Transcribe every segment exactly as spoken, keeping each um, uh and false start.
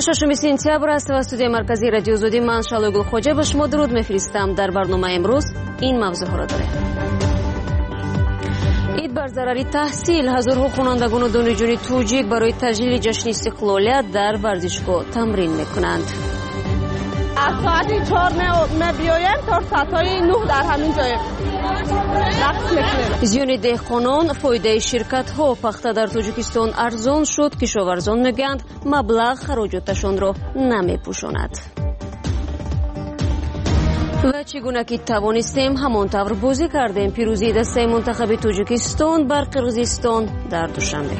ششم سپتامبر است و استودیوی مرکزی رادیو زودی من شالوگل خوجه به شما درود میفرستم. در برنامه امروز این موضوع ها را داریم. اید بر ضرر تحصیل، هزارها خوانندگان و دانشجوی توجیک برای تجلیل جشن استقلالیت در ورزشگاه تمرین میکنند. از ساعت چهار می بیایم تا ساعت نه در همین جایم رقص میکنیم. زیان دهقانان، فایده شرکت ها پخته در تاجیکستان ارزان شد. کشاورزان میگویند مبلغ خراجاتشان را نمیپوشاند. و چگونه که توانستیم همانطور بازی کردیم. پیروزی دسته منتخب تاجیکستان بر قرقیزستان در دوشنبه.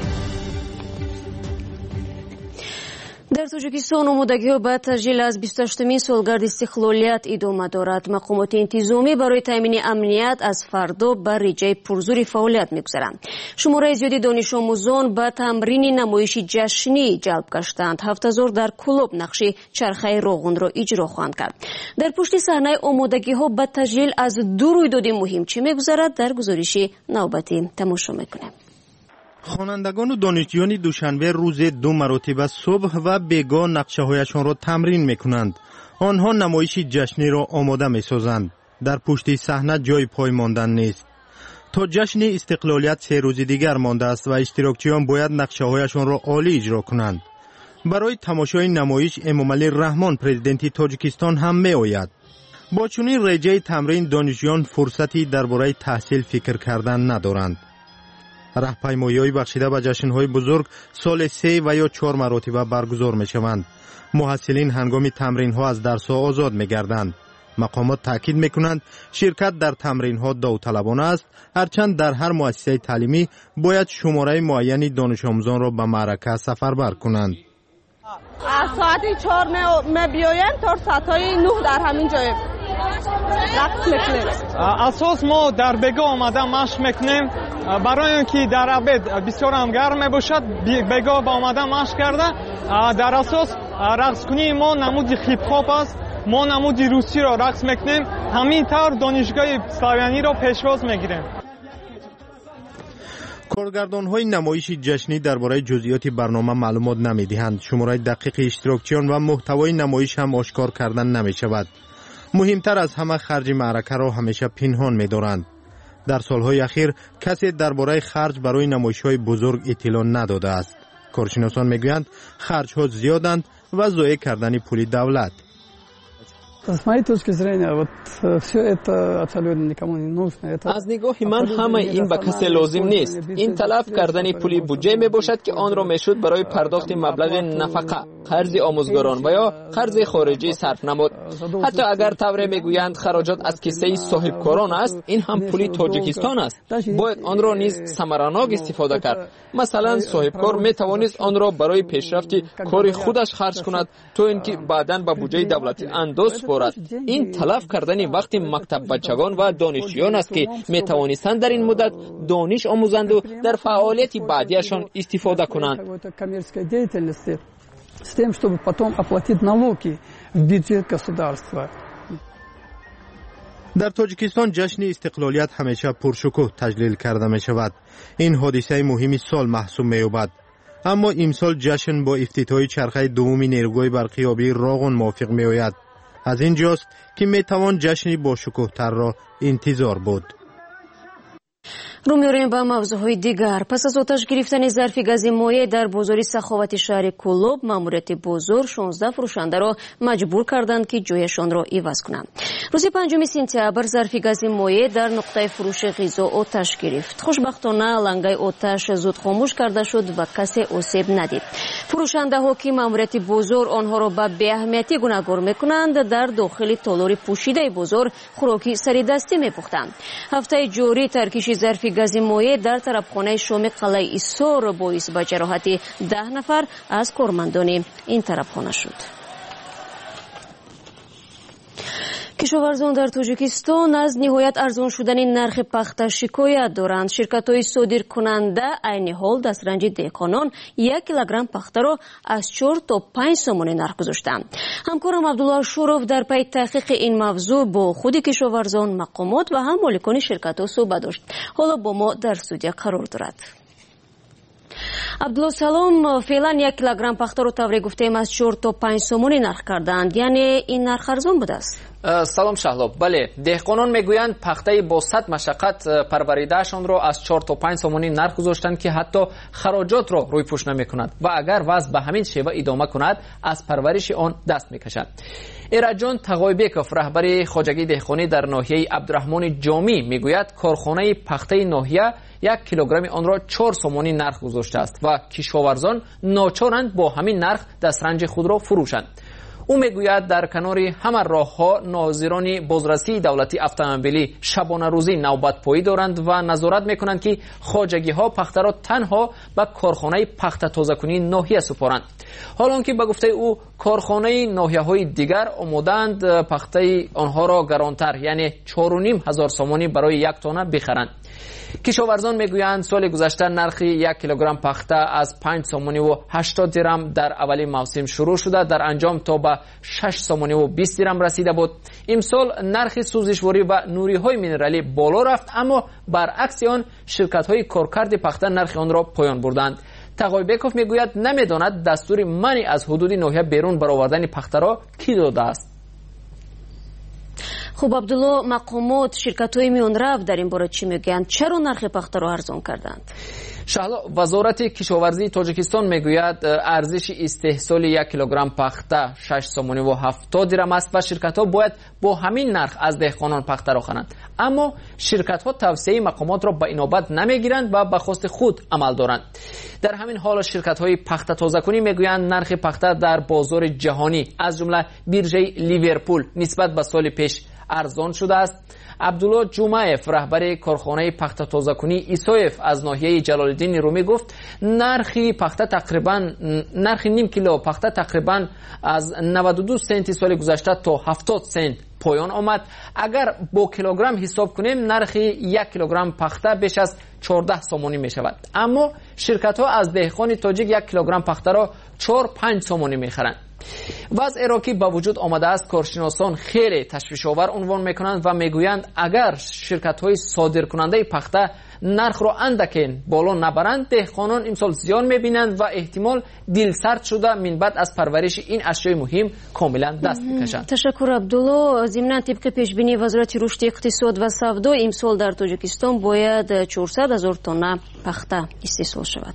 در تاجیکستان آمادگی‌ها به تسجیل از بیست و هشتمین سالگرد استقلالیت ادامه دارد. مقامات انتظامی برای تامین امنیت از فردا بر رجای پرزور فعالیت می‌گذارند. شماره زیادی دانش آموزان به تمرین نمایش جشنی جلب گشتند. هفت هزار در کلوب نقش چرخه روغن را اجرا خواهند کرد. در پشت صحنه آمادگی‌ها به تسجیل از دو رویداد مهم چه می‌گذرد در گزارش نوبتی تماشا می‌کنیم. خوانندگان و دانشجویان دوشنبه روز دو مرتبه صبح و بیگاه نقشه‌هایشان را تمرین می‌کنند. آنها نمایش جشنی را آماده می‌سازند. در پشت صحنه جای پای ماندن نیست. تا جشن استقلالیت سه روز دیگر مانده است و اشتراکچیان باید نقشه‌هایشان را عالی اجرا کنند. برای تماشای نمایش امامعلی رحمان پرزیدنت تاجیکستان هم می‌آید. با چنین رجای تمرین دانشجویان فرصتی درباره تحصیل فکر کردن ندارند. راهپیمایی‌های بخشیده به جشن‌های بزرگ سال سه و یا چهار مرتبه برگزار می‌شوند. محصلین هنگام تمرین‌ها از درس‌ها آزاد می‌گردند. مقامات تاکید می‌کنند شرکت در تمرین‌ها داوطلبانه است، هرچند در هر مؤسسه تعلیمی باید شماره معینی دانش آموزان را به معرکه سفربر کنند. از ساعت چهار می بیایم تا ساعت نه در همین جایم رقص میکنیم. اساس ما در بگاه آمده مشق میکنیم برای اینکه در عبد بسیار هم گرم باشد. بگاه با آمده مشق کرده. در اساس رقص کنی ما نمود هیپ هاپ است. ما نمود روسی را رقص میکنیم. همین طور دانشگاه سلاویانی را پیشواز میگیریم. کارگردان‌های نمایش جشنی درباره جزئیات برنامه معلومات نمی‌دهند. شماره دقیق اشتراکچیان و محتوای نمایش هم آشکار کردن نمی‌شود. مهمتر از همه خرج معرکه را همیشه پنهان می‌دارند. در سالهای اخیر کسی درباره خرج برای نمایش‌های بزرگ اطلاع نداده است. کارشناسان می‌گویند خرج‌ها زیادند و ضایع کردن پول دولت. از نگاه من همه این به کسی لازم نیست. این تلف کردن پولی بودجه می باشد که آن را میشد برای پرداخت مبلغ نفقه، قرض آموزگاران و یا قرض خارجی صرف نمود. حتی اگر طوری میگویند خراجات از کیسه صاحبکاران است، این هم پولی تاجیکستان است. باید آن را نیز ثمراناک استفاده کرد. مثلا صاحبکار می توانست آن را برای پیشرفت کار خودش خرج کند تا اینکه بعداً به بودجه دولتی انداز این تلف کردن وقت مکتب بچگان و دانشجویان است که می توانستند در این مدت دانش آموزند و در فعالیت بعدیشان استفاده کنند. در تاجیکستان جشن استقلالیت همیشه پرشکوه تجلیل کرده می شود. این حادثه مهمی سال محسوب می یابد. اما امسال جشن با افتتاح چرخه دوم نیروگاه برقی آبی راغون موافق می آید. از اینجاست که می توان جشنی با شکوه‌تر را انتظار بود. رو می‌آوریم به موضوعهای دیگر. پس از آتش گرفتن ظرف گاز مایع در بازار سخاوت شهر کلوب، ماموریت بازار شانزده فروشنده را مجبور کردند که جایشان را عوض کنند. روز پنجم سپتامبر ظرف گاز مایع در نقطه فروش غذا آتش گرفت. خوشبختانه لنگای آتش زود خاموش کرده شد و کسی آسیب ندید. فروشنده ها که ماموریت بازار آنها را به بی‌اهمیتی گوناگور می‌کنند، در داخل تالار پوشیده بازار خوراکی سری دستی می‌پختند. هفته جاری ترکیش ظرف گاز مایع در طرفخانه شام قلعه ایثار باعث به جراحت ده نفر از کارمندان این طرفخانه شد. کشاورزان در تاجیکستان از نهایت ارزان شدن نرخ پخته شکایت دارند. شرکت‌های صادر کننده عین حال دسترنج دهقانان یک کیلوگرم پخته را از چهار تا پنج سومانی نرخ گذاشتند. همکارم عبدالله شوروف در پی تحقیق این موضوع با خود کشاورزان، مقامات و هم مالکان شرکت‌ها صحبت داشت. حالا با ما در استودیو قرار دارد. عبدالله سلام، فعلا یک کیلوگرم پخته رو طوری گفتیم از چهار تا پنج سومونی نرخ کردند، یعنی این نرخ ارزان بوده است؟ سلام شهلاب، بله، دهقانان میگویند پخته با صد مشقت پروریدهشان رو از چهار تا پنج سومونی نرخ گذاشتند که حتی خراجات رو روی پوش نمی‌کند و اگر وضع به همین شیوه ادامه کند از پرورش آن دست می‌کشند. ایرجان تقایبکوف، رهبر خواجگی دهقانی در ناحیه عبدالرحمن جامی، میگوید کارخانه پخته ناحیه یک کیلوگرم آن را چهار سومانی نرخ گذاشته است و کشاورزان ناچارند با همین نرخ دسترنج خود را فروشند. او میگوید در کنار همه راه‌ها ناظران بازرسی دولتی اتومبیلی شبانه روزی نوبت پایی دارند و نظارت میکنند که خواجگی‌ها پخته را تنها به کارخانه پخته تازه‌کنی ناحیه سپارند. حالان که به گفته او کارخانه ناحیه‌های دیگر آمادند پخته آنها را گرانتر، یعنی چهار و نیم هزار سومانی برای یک تانه بخرند. کشاورزان میگویند سال گذشته نرخ یک کیلوگرم پخته از پنج سومانی و هشتاد درم در اولی موسم شروع شده، در انجام تا به شش سومانی و بیست درم رسیده بود. امسال نرخ سوزشواری و نوری های مینرالی بالا رفت، اما برعکس آن شرکت های کارکرد پخته نرخ آن را پایان بردند. تقایبکوف میگوید نمیداند دستور منع از حدود ناحیه بیرون برآوردن پخته را کی داده است. خب عبدالله، مقامات، شرکت‌های میانرو در این باره چی میگویند؟ چرا نرخ پخته را ارزان کردند؟ شهلا، وزارت کشاورزی تاجیکستان میگوید ارزش استحصال یک کیلوگرم پخته شش سومانی و هفتاد درم است و شرکت‌ها باید با همین نرخ از دهقانان پخته را خرند. اما شرکت‌ها توصیه مقامات را به اینابت نمیگیرند و به خواست خود عمل دارند. در همین حال شرکت‌های پخته تازه‌کنی میگویند نرخ پخته در بازار جهانی از جمله بیرژه لیورپول نسبت به سال پیش ارزان شده است. عبدالله جمعیف، رهبر کارخانه پخته تازه‌کنی ایسایف از ناحیه جلال الدین رومی، گفت نرخ پخته تقریبا نرخ نیم کیلو پخته تقریبا از نود و دو سنت سال گذشته تا هفتاد سنت پایان آمد. اگر با کیلوگرم حساب کنیم نرخ یک کیلوگرم پخته بیش از چهارده سومانی می شود، اما شرکت ها از دهقان تاجیک یک کیلوگرم پخته را چهار پنج سومانی می خرند. وضع را که با وجود آمده است کارشناسان خیلی تشویش آور عنوان میکنند و میگویند اگر شرکت های صادر کننده پخته نرخ را اندکین بالا نبرند دهقانان امسال زیان میبینند و احتمال دل سرد شده من بعد از پرورش این اشیای مهم کاملا دست میکشند. تشکر عبدالله. ضمناً طبق پیش بینی وزارت رشد اقتصاد و سودا امسال در تاجیکستان باید چهارصد هزار تن پخته استحصال شود.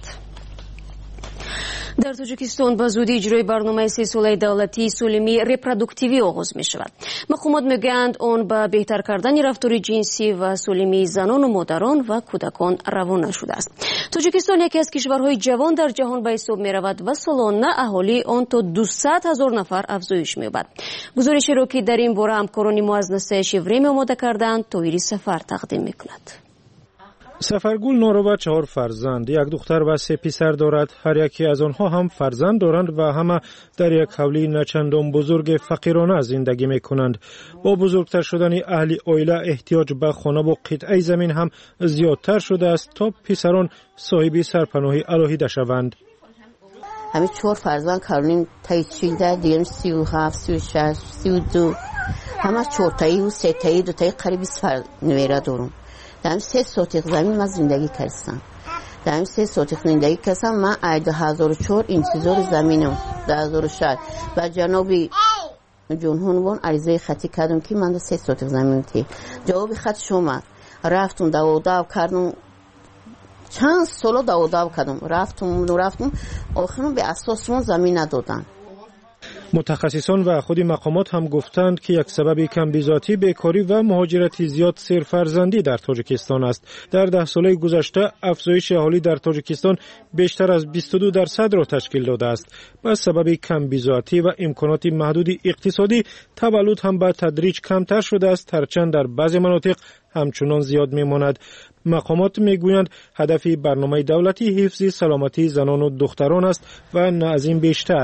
در تاجیکستان با زودی اجرای برنامه سه ساله دولتی سالمی ریپرودوکتیوی آغاز می شود. مقامات میگویند آن به بهتر کردن رفتار جنسی و سالمی زنان و مادران و کودکان روانه شده است. تاجیکستان یکی از کشورهای جوان در جهان به حساب می رود و سالانه اهالی آن تا دویست هزار نفر افزایش می یابد. گزارشی را که در این باره همکاران ما از نسای شیوریم آماده کردند تویری سفر تقدیم می کند. سفرگل نوروبا چهار فرزند، یک دختر و سه پسر دارد. هر یکی از آنها هم فرزند دارند و همه در یک حولی نچندان بزرگ فقیرانه زندگی می کنند. با بزرگتر شدن اهل عائله احتیاج به خانه و قطعه زمین هم زیادتر شده است تا پسران صاحب سرپناهی الهیده شوند. همه چهار فرزند کارونیم تایی چیده دیگرم سی و هفت، سی و شش، سی و دو، همه چهار تایی و سه تایی دو تایی قریبی سفر نویره دارم. در همین سه سوتیق زمین من زندگی کردم. در همین سه سوتیق زندگی کردم. من از دو هزار و چهار انتظار زمینم دو هزار و شش و جنابی جمهور وان عریضه خطی کردم که من در سه سوتیق زمین تی جواب خط شما رفتم دو دو کردم چند سال دو دو کردم رفتم و رفتم آخرم به اساس من زمین ندادن. متخصصان و خود مقامات هم گفتند که یک سبب کمبیزاتی، بیکاری و مهاجرت زیاد سرفرزندی در تاجیکستان است. در ده ساله گذشته افزایش اهالی در تاجیکستان بیشتر از بیست و دو درصد را تشکیل داده است. به سبب کمبیزاتی و امکانات محدود اقتصادی تولد هم به تدریج کمتر شده است، هرچند در بعضی مناطق همچنان زیاد میماند. مقامات میگویند هدف برنامه دولتی حفظ سلامتی زنان و دختران است و نه از این بیشتر.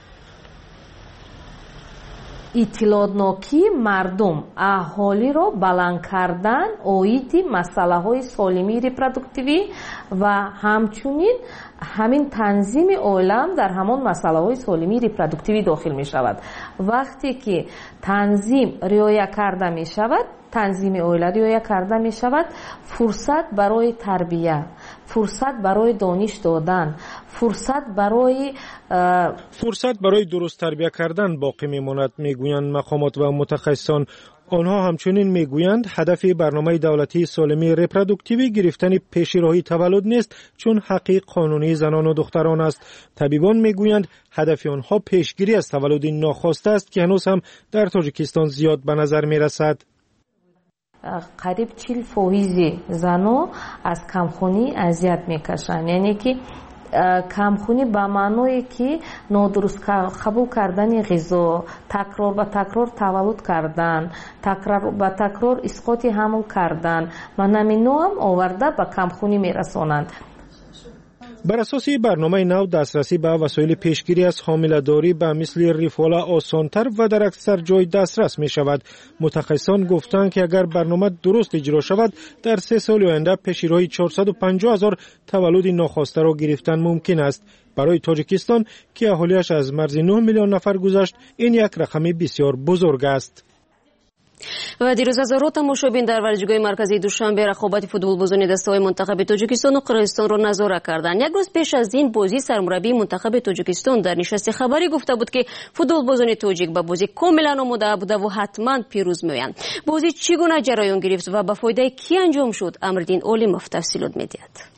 اطلاعاتناکی مردم اهالی را بلند کردن اویدی مسئله های سالمی ریپرودوکتیوی و همچنین همین تنظیم عالم در همان مسئله های سالمی ریپرودوکتیوی داخل می شود. вақте ки танзим риоя карда мешавад, танзими оила риоя карда мешавад, фурсат барои тарбия, фурсат барои дониш додан, фурсат барои фурсат барои дуруст тарбия кардан боқӣ мемонад, мегӯянд мақомот ва мутахассисон. آنها همچنین میگویند هدف برنامه دولتی سالمی رپرودوکتیوی گرفتن پیشیراهی تولد نیست، چون حق قانونی زنان و دختران است. طبیبان میگویند هدف آنها پیشگیری از تولد ناخواسته است که هنوز هم در تاجیکستان زیاد به نظر میرسد. قریب چهل فیصد زنان از کمخونی اذیت میکشند، یعنی که کمخونی به معنی که نادرست قبول کردن غذا، تکرار به تکرار تولد کردن، تکرار به تکرار اسقاط حمل کردن، منامینو هم آورده به کمخونی میرسانند. بر اساس برنامه نو دسترسی به وسایل پیشگیری از حامله‌داری به مثل ریفولا آسانتر و در اکثر جای دسترس می شود. متخصصان گفتند که اگر برنامه درست اجرا شود در سه سال آینده پیشگیری چهارصد و پنجاه هزار تولد ناخواسته را گرفتن ممکن است. برای تاجیکستان که اهالیش از مرز نه میلیون نفر گذشت، این یک رقم بسیار بزرگ است. و دیروز هزارها تماشابین در ورزشگاه مرکزی دوشنبه رقابت فوتبالبازان دسته‌های منتخب تاجیکستان و قرقیزستان را نظاره کردند. یک روز پیش از این بازی سرمربی منتخب تاجیکستان در نشست خبری گفته بود که فوتبالبازان تاجیک به بازی کاملا آماده بوده و حتما پیروز می‌آیند. بازی چگونه جریان گرفت و به فایده کی انجام شد؟ امردین علیمov تفصیلات می‌دهد.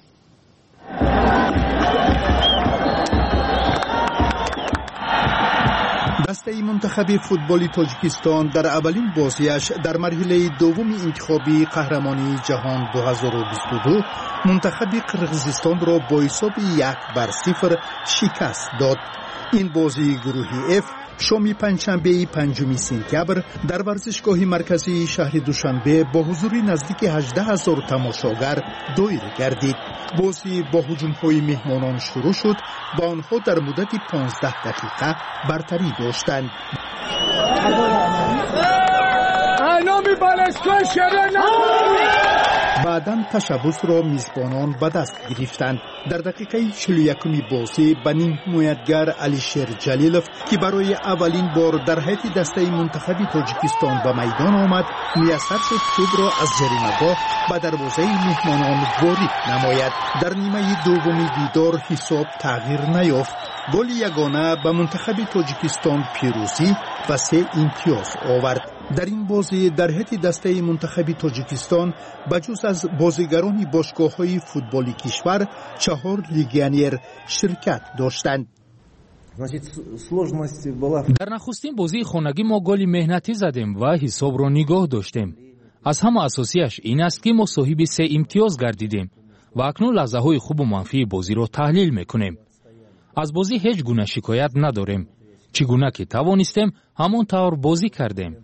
دسته منتخب فوتبال تاجیکستان در اولین بازیش در مرحله دوم انتخابی قهرمانی جهان دو هزار و بیست و دو منتخب قرقیزستان را با حساب یک بر صفر شکست داد. این بازی گروهی اف شام پنجشنبه پنجم سپتامبر در ورزشگاه مرکزی شهر دوشنبه با حضور نزدیک هجده هزار تماشاگر دایر گردید. بازی با هجوم‌های مهمانان شروع شد و آنها در مدت پانزده دقیقه برتری داشتند. بعداً تشبث را میزبانان به دست گرفتند. در دقیقه چهل و یکم بازی به نیم حمایتگر علیشیر جلیلوف که برای اولین بار در هیئت دسته منتخب تاجیکستان به میدان آمد، میسر شد توپ را از جریمه‌گاه به دروازه مهمانان وارد نماید. در نیمه دوم دیدار حساب تغییر نیافت. گل یگانه به منتخب تاجیکستان پیروزی و سه امتیاز آورد. در این بازی در هیئت دسته منتخب تاجیکستان بجز از بازیگران باشگاه‌های فوتبالی کشور چهار لیگیونر شرکت داشتند. در نخستین بازی خانگی ما گل مهنتی زدیم و حساب را نگاه داشتیم. از همه اساسیش این است که ما صاحب سه امتیاز گردیدیم و اکنون لحظه‌های خوب و منفی بازی را تحلیل می‌کنیم. از بازی هیچ گونه شکایت نداریم. چگونه که توانستیم همون طور بازی کردیم.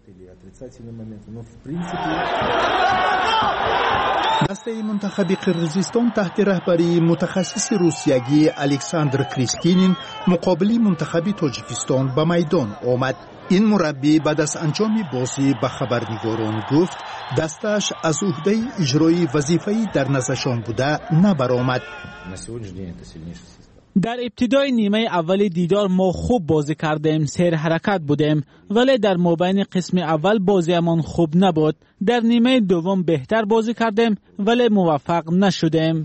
دسته منتخب قرقیزستان تحت رهبری متخصص روسیایی الکساندر کریستینین مقابل منتخب تاجیکستان به میدان آمد. این مربی بعد از انجام بازی به خبرنگاران گفت دستش از عهده اجرای وظیفه در نزدشان بوده نبرآمد. در ابتدای نیمه اول دیدار ما خوب بازی کردیم، سیر حرکت بودیم، ولی در مابین قسم اول بازیمان خوب نبود. در نیمه دوم بهتر بازی کردیم ولی موفق نشدیم.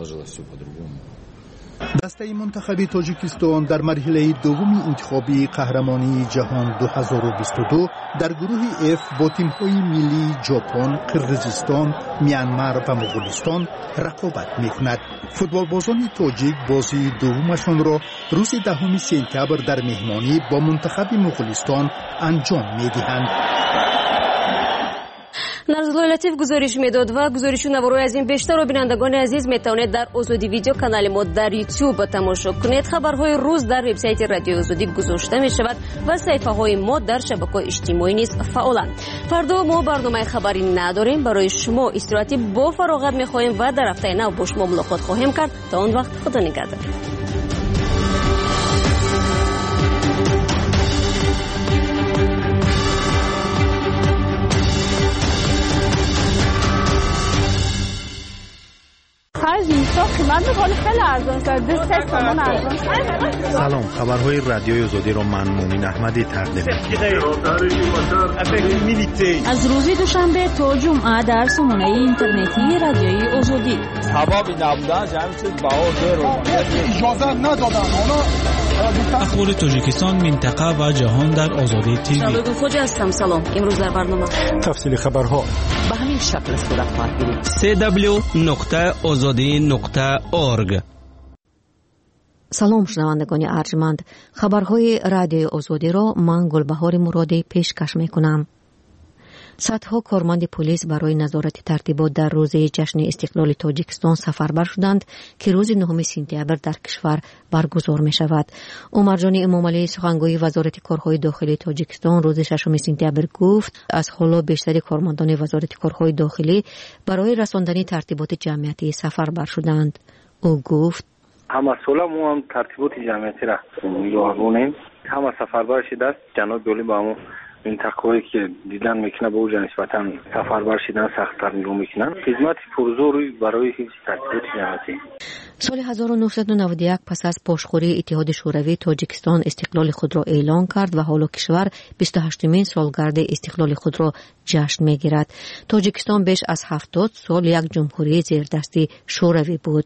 دسته منتخب تاجیکستان در مرحله دوم انتخابی قهرمانی جهان دو هزار و بیست و دو در گروه اف با تیم‌های ملی ژاپن، قرقیزستان، میانمار و مغولستان رقابت می‌کند. فوتبالبازان تاجیک بازی دومشان را روز دهم سپتامبر در مهمانی با منتخب مغولستان انجام می‌دهند. نرزلوی لطیف گزارش میداد و گزارش نوارای از این بیشتر و بینندگان عزیز میتوانید در آزادی ویدیو کانال ما در یوتیوب تماشا کنید. خبرهای روز در وبسایت رادیو آزادی گذاشته می شود و صفحه های ما در شبکه‌های اجتماعی نیز فعالند. فردا ما برنامه خبری نداریم. برای شما استراحتی با فراغت میخواهیم و در هفته نو با شما ملاقات خواهیم کرد. تا اون وقت خدا نگهدار. خرج من میکنه خیلی ارزان شد سه تومن ارزان. سلام، خبرهای رادیوی آزادی رو من مومین احمدی تقدیم می‌کنم. از روز دوشنبه تا جمعه در سامانه اینترنتی رادیوی آزادی. حبابی نبودن جمع شد باور اجازه ندادن اونا. اخبار تاجیکستان، منطقه و جهان در آزادی تیوی. شبگون خوجه هستم. سلام. امروز در برنامه تفصیل خبرها به همین شکل صورت خواهد گرفت. سی دبلیو نقطه آزادی نقطه اورگ. سلام شنوندگان ارجمند، خبرهای رادیوی آزادی را من گلبهار مرادی پیشکش میکنم. صدها کارمند پلیس برای نظارت ترتیبات در روز جشن استقلال تاجیکستان سفربر شدند که روز نهم سپتامبر در کشور برگزار می شود. عمرجان امامعلی سخنگوی وزارت کارهای داخلی تاجیکستان روز ششم سپتامبر گفت از حالا بیشتر کارمندان وزارت کارهای داخلی برای رساندن ترتیبات جمعیتی سفربر شدند. او گفت همه سالا ما هم ترتیبات جمعیتی را می‌آوریم، همه سفربر شده جناب دولی با ما منطقه‌ای که دیدن میکنه به اوج نسبتاً سفربر شدن سخت‌تر نگاه میکنن. خدمت پرزوری برای هیچ ترتیبات جمعیتی. سال هزار و نهصد و نود و یک پس از پاشخوری اتحاد شوروی تاجیکستان استقلال خود را اعلان کرد و حالا کشور بیست و هشتمین سالگرد استقلال خود را جشن میگیرد. تاجیکستان بیش از هفتاد سال یک جمهوری زیردستی شوروی بود.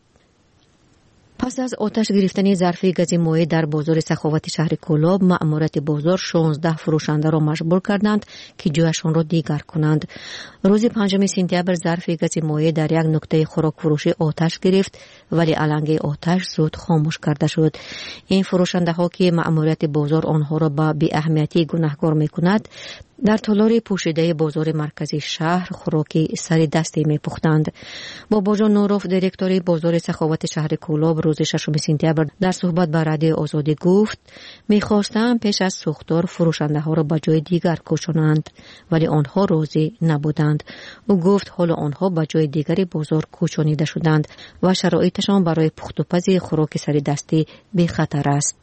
پس از آتش گرفتن ظرفی گاز مایع در بازار سخاوت شهر کولاب، مأموریت بازار شانزده فروشنده را مجبور کردند که جایشان را دیگر کنند. روز پنجم سپتامبر ظرفی گاز مایع در یک نقطه خوراک فروشی آتش گرفت، ولی علنگ آتش زود خاموش کرده شد. این فروشنده ها که مأموریت بازار آنها را به بی اهمیتی گناهکار می کند، در تالار پوشیده بازار مرکزی شهر خوراکی سر دستی می پختند. بابا جان نوروف دیرکتور بازار سخاوت شهر کولاب روز ششم سپتامبر در صحبت با رادیو آزادی گفت می خواستند پیش از سوختار فروشنده ها را به جای دیگر کوچانند، ولی آنها راضی نبودند. او گفت حالا آنها به جای دیگری بازار کوچانیده شدند و شرایطشان برای پخت و پز خوراک سر دستی بی خطر است.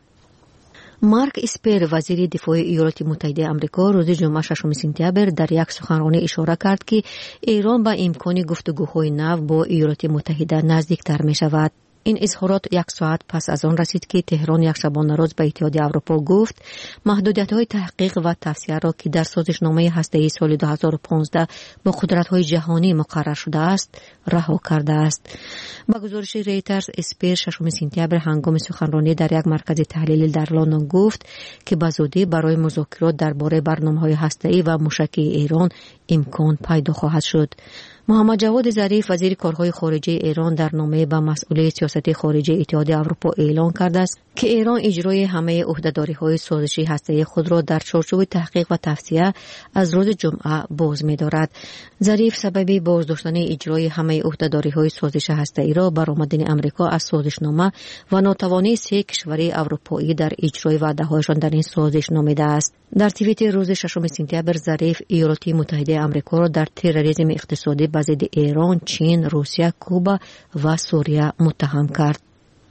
مارک اسپر وزیر دفاع ایالات متحده آمریکا روز جمعه ششم سپتامبر در یک سخنرانی اشاره کرد که ایران با امکان گفتگوهای نو با ایالات متحده نزدیکتر می شود. این اظهارات یک ساعت پس از آن رسید که تهران یک شبانه روز به اتحادیه اروپا گفت محدودیت‌های تحقیق و توسعه را که در سازشنامه هسته‌ای سال دو هزار و پانزده با قدرت‌های جهانی مقرر شده است رها کرده است. با گزارش ریترز، اسپر ششم سپتامبر هنگام سخنرانی در یک مرکز تحلیلی در لندن گفت که بزودی برای مذاکرات درباره برنامه‌های هسته‌ای و موشکی ایران امکان پیدا خواهد شد. محمد جواد ظریف وزیر کارهای خارجه ایران در نامه به مسئول سیاست خارجی اتحادیه اروپا اعلان کرده است که ایران اجرای همه عهده‌داری‌های سازشی هسته‌ای خود را در چارچوب تحقیق و توسعه از روز جمعه باز می‌دارد. ظریف سبب بازداشتن اجرای همه عهده‌داری‌های سازش هسته‌ای را برآمدن آمریکا از سازشنامه و ناتوانی سه کشور اروپایی در اجرای وعده‌هایشان در این سازش نامیده است. در توییت روز ششم سپتامبر ظریف ایالات متحده آمریکا را در تروریسم اقتصادی به ضد ایران، چین، روسیه، کوبا و سوریه متهم کرد.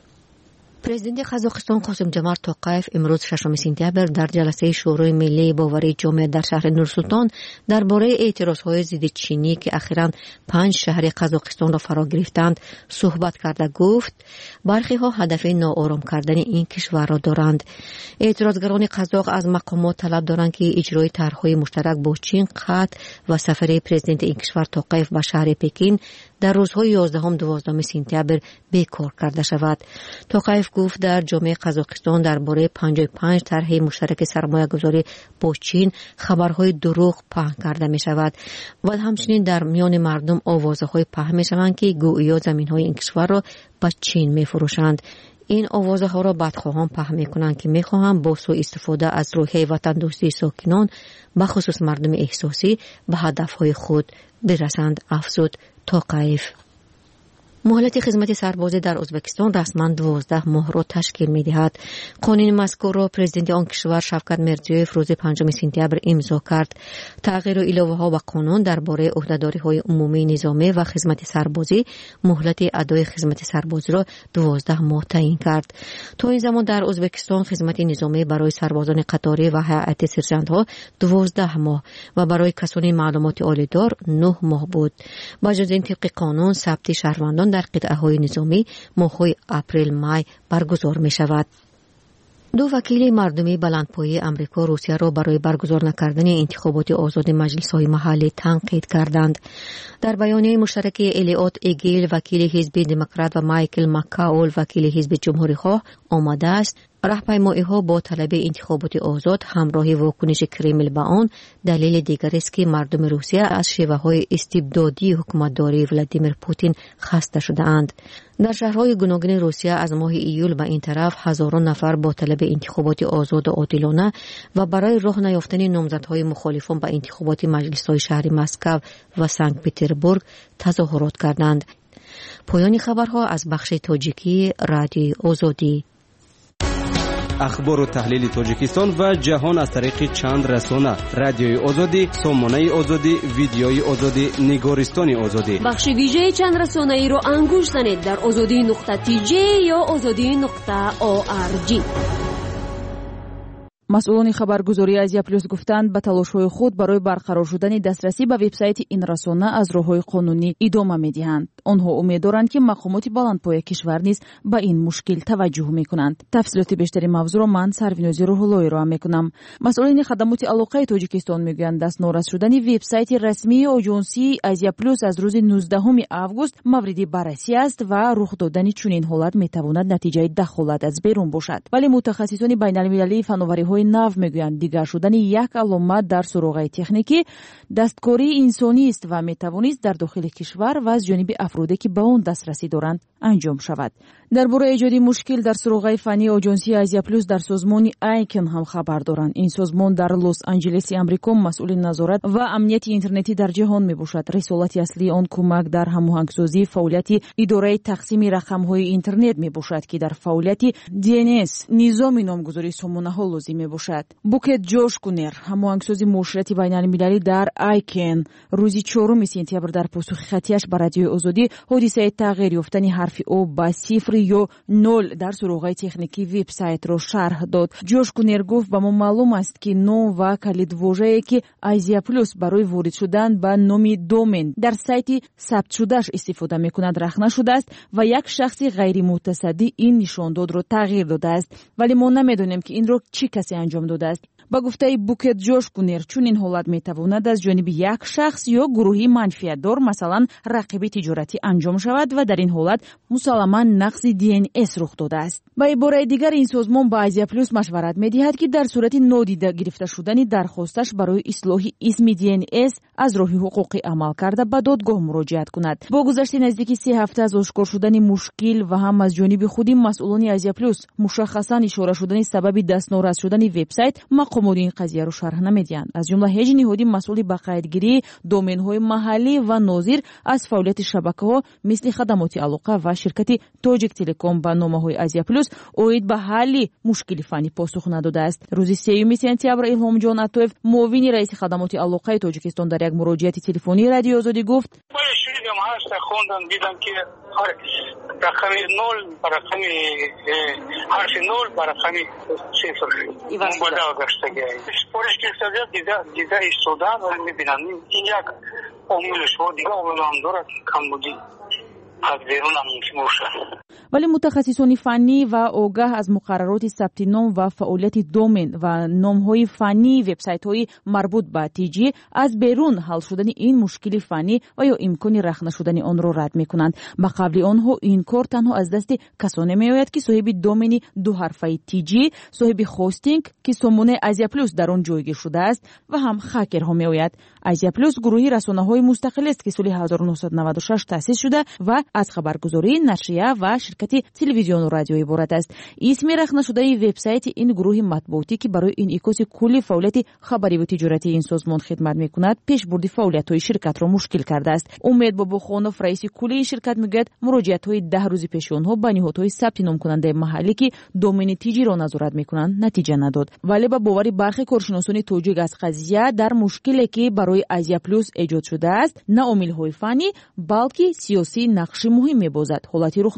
پرزیدنت قزاقستان قاسم جمال توقایف امروز ششم سپتامبر در جلسه شورای ملی باوری جامعه در شهر نورسلطان درباره اعتراضهای ضد چینی که اخیراً پنج شهر قزاقستان را فرا گرفتند صحبت کرده گفت برخی ها هدف ناآرام کردن این کشور را دارند. اعتراضگران قزاق از مقامات طلب دارند که اجرای طرحهای مشترک با چین قطع و سفر پرزیدنت این کشور توقایف به شهر پکین در روزهای یازدهم و دوازدهم سپتامبر بیکار کرده شود. توقایف گفت در جامعه قزاقستان درباره پنجاه و پنج طرح مشترک سرمایه‌گذاری با چین خبرهای دروغ پهن کرده می شود و همچنین در میان مردم آوازهای پهن می شوند که گویا زمین‌های این کشور را به چین می فروشند. این آوازه ها را بدخواهان پهن می کنند که می خواهند با سوء استفاده از روحیه وطن دوستی ساکنان بخصوص مردم احساسی به هدفهای خود برسند، افزود توقایف. مهلت خدمت سربازی در ازبکستان رسما دوازده ماه را تشکیل می‌دهد. قانون مذکور را پرزیدنت آن کشور شوکت میرزیویف روز پنجم سپتامبر امضا کرد. تغییر و علاوه‌ها به قانون درباره عهده‌داری‌های عمومی نظامی و خدمت سربازی مهلت ادای خدمت سربازی را دوازده ماه تعیین کرد. تا این زمان در ازبکستان خدمت نظامی برای سربازان قطاری و هیئت سرجنت‌ها دوازده ماه و برای کسانی معلومات عالی‌دار نه ماه بود. با جز این طبق قانون ثبت شهروندان در قطعه‌های نظامی ماه‌های اپریل مای برگزار می‌شود. دو وکیل مردمی بلندپایه امریکا روسیه را برای برگزار نکردن انتخابات آزاد مجلس‌های محلی تنقید کردند. در بیانیه مشترک الیوت ایگل وکیل حزب دموکرات و مایکل مکاول وکیل حزب جمهوری‌خواه آمده است راهپیمایی‌ها با طلب انتخابات آزاد همراه واکنش کرمل به آن دلیل دیگر است که مردم روسیه از شیوه‌های استبدادی حکومتداری ولادیمیر پوتین خسته شده‌اند. در شهرهای گوناگون روسیه از ماه ایول به این طرف هزاران نفر با طلب انتخابات آزاد و عادلانه و برای راه نیافتن نامزدهای مخالفان به انتخابات مجلس‌های شهر مسکو و سنت پترزبورگ تظاهرات کردند. پایان خبرها از بخش تاجیکی رادیوی آزادی. اخبار و تحلیل تاجیکستان و جهان از طریق چند رسانه: رادیوی آزادی، سامانه آزادی، ویدیوی آزادی، نگارستان آزادی. بخش ویژه چند رسانه ای را انگوش زنید در آزادی نقطه تی جی یا آزادی نقطه او آر جی. مسئولان خبرگزاری ازیا پلوس گفتند به تلاش‌های خود برای برقرار شدن دسترسی به وبسایت این رسانه از راه‌های قانونی ادامه می‌دهند. آنها امیدوارند که مقامات بلندپایه کشور نیز به این مشکل توجه می‌کنند. تفصیلات بیشتری موضوع را من سروینوزی روح‌اللهی را می‌کنم. مسئولین خدمات علاقه تاجیکستان می‌گویند دست نورس شدن وبسایت رسمی آژانسی ازیا پلوس از روز نوزدهم آگوست مورد بررسی است و رخ دادن چنین حالت می‌تواند نتیجه دخالت از بیرون باشد. ولی متخصصان بین‌المللی فناوری‌های نو میگویند دیگر شدن یک علامت در سراغ تکنیکی دستکاری انسانی است و میتوانست در داخل کشور و از جانب افرادی که به آن دسترسی دارند انجام شود. درباره ایجاد مشکل در سراغ فنی آژانسی ازیا پلوس در سازمان آیکن هم خبر دارند. این سازمان در لس آنجلس آمریکا مسئول نظارت و امنیت اینترنتی در جهان میباشد. رسالت اصلی آن کمک در هماهنگسازی فعالیت اداره تقسیم رقم‌های اینترنت میباشد که در فعالیت دی ان اس نظام نامگذاری سامانه‌ها لازم میباشد. بوکت جوش کونر هماهنگساز معاشرتی بین‌المللی در آیکن روز چهارم سپتامبر در پاسخ خطیش به رادیوی آزادی حادثه تغییر یافتن حرف او با صفر یا نول در سراغ تکنیکی وبسایت را شرح داد. جوش کونر گفت به ما معلوم است که نام و کلیدواژه‌ای که ازیا پلوس برای وارد شدن به نام دومین در سایت ثبت شدهش استفاده می‌کند رخ نشده است و یک شخص غیر متصدی این نشانداد را تغییر داده است، ولی ما نمی‌دانیم که این را چه کسی انجام داده است. با گفته بوکت جوش کونر چون این حالت میتواند از جانب یک شخص یا گروهی منفعتدار مثلا رقیب تجارتی انجام شود و در این حالت مسلما نقض دی ان اس رخ داده است. با عبارت دیگر این سازمان با ازیا پلوس مشورت میدهد که در صورت نادیده گرفته شدن درخواستش برای اصلاح اسم دی ان اس از راه حقوقی عمل کرده به دادگاه مراجعت کند. با گذشت نزدیک سه هفته از آشکار شدن مشکل و هم از جانب خود مسئولان ازیا پلوس مشخصا اشاره شدن سبب دست نورس شدن وبسایت مقامات این قضیه رو شرح نمیدهند. از جمله هیچ نهادی مسئول به قیدگیری دومین‌های محلی و ناظر از فعالیت شبکه‌ها مثل خدمات علاقه و شرکت تاجیک تلکام با نامه‌های ازیا پلوس اوید به حل مشکل فنی پاسخ نداده است. روز سوم سپتامبر الهام جان عطوف معاون رئیس خدمات علاقه تاجیکستان در یک مراجعه تلفنی رادیو آزادی گفت خوندم دیدم که رقم نول برقم حرف نول برقم صفر این بالا گشته گیه سپورش که سازد دیده دیده ایستودن و میبینم این یک امیلش و دیگه امیل هم دارد کم بودی از بیرون هم ممکن باشد. ولی متخصصان فنی و آگاه از مقررات ثبت نام و فعالیت دومین و نام‌های فنی وبسایت‌های مربوط به تیجی از بیرون حل شدن این مشکل فنی و یا امکان رخ نشدن آن را رد می‌کنند. به قبل آنها این کار تنها از دست کسانی می‌آید که صاحب دومین دو حرفه تیجی، صاحب هاستینگ که سامانه ازیا پلوس در آن جایگیر شده است و هم هکرها می‌آید. ازیا پلوس گروهی رسانه‌های مستقل است که سال هزار و نهصد و نود و شش تأسیس شده و از خبرگزاری، نشریه و شرکت تلویزیون و رادیو عبارت است. اسم رخ نشده وبسایت این گروه مطبوعاتی که برای انعکاس کلی فعالیت خبری و تجارتی این سازمان خدمت می‌کند پیشبرد فعالیت‌های شرکت را مشکل کرده است. امید باباخانوف رئیس کلی این شرکت میگوید مراجعت‌های ده روز پیش آنها به نهادهای ثبت نام کننده محلی که دومین تیجی را نظارت می‌کنند نتیجه نداد. ولی با باور برخی کارشناسان توجیه از قضیه در مشکلی که برای ازیا پلوس ایجاد شده است نه عامل‌های فنی بلکه سیاسی نقش مهم می‌بازد. حالتی رخ داده را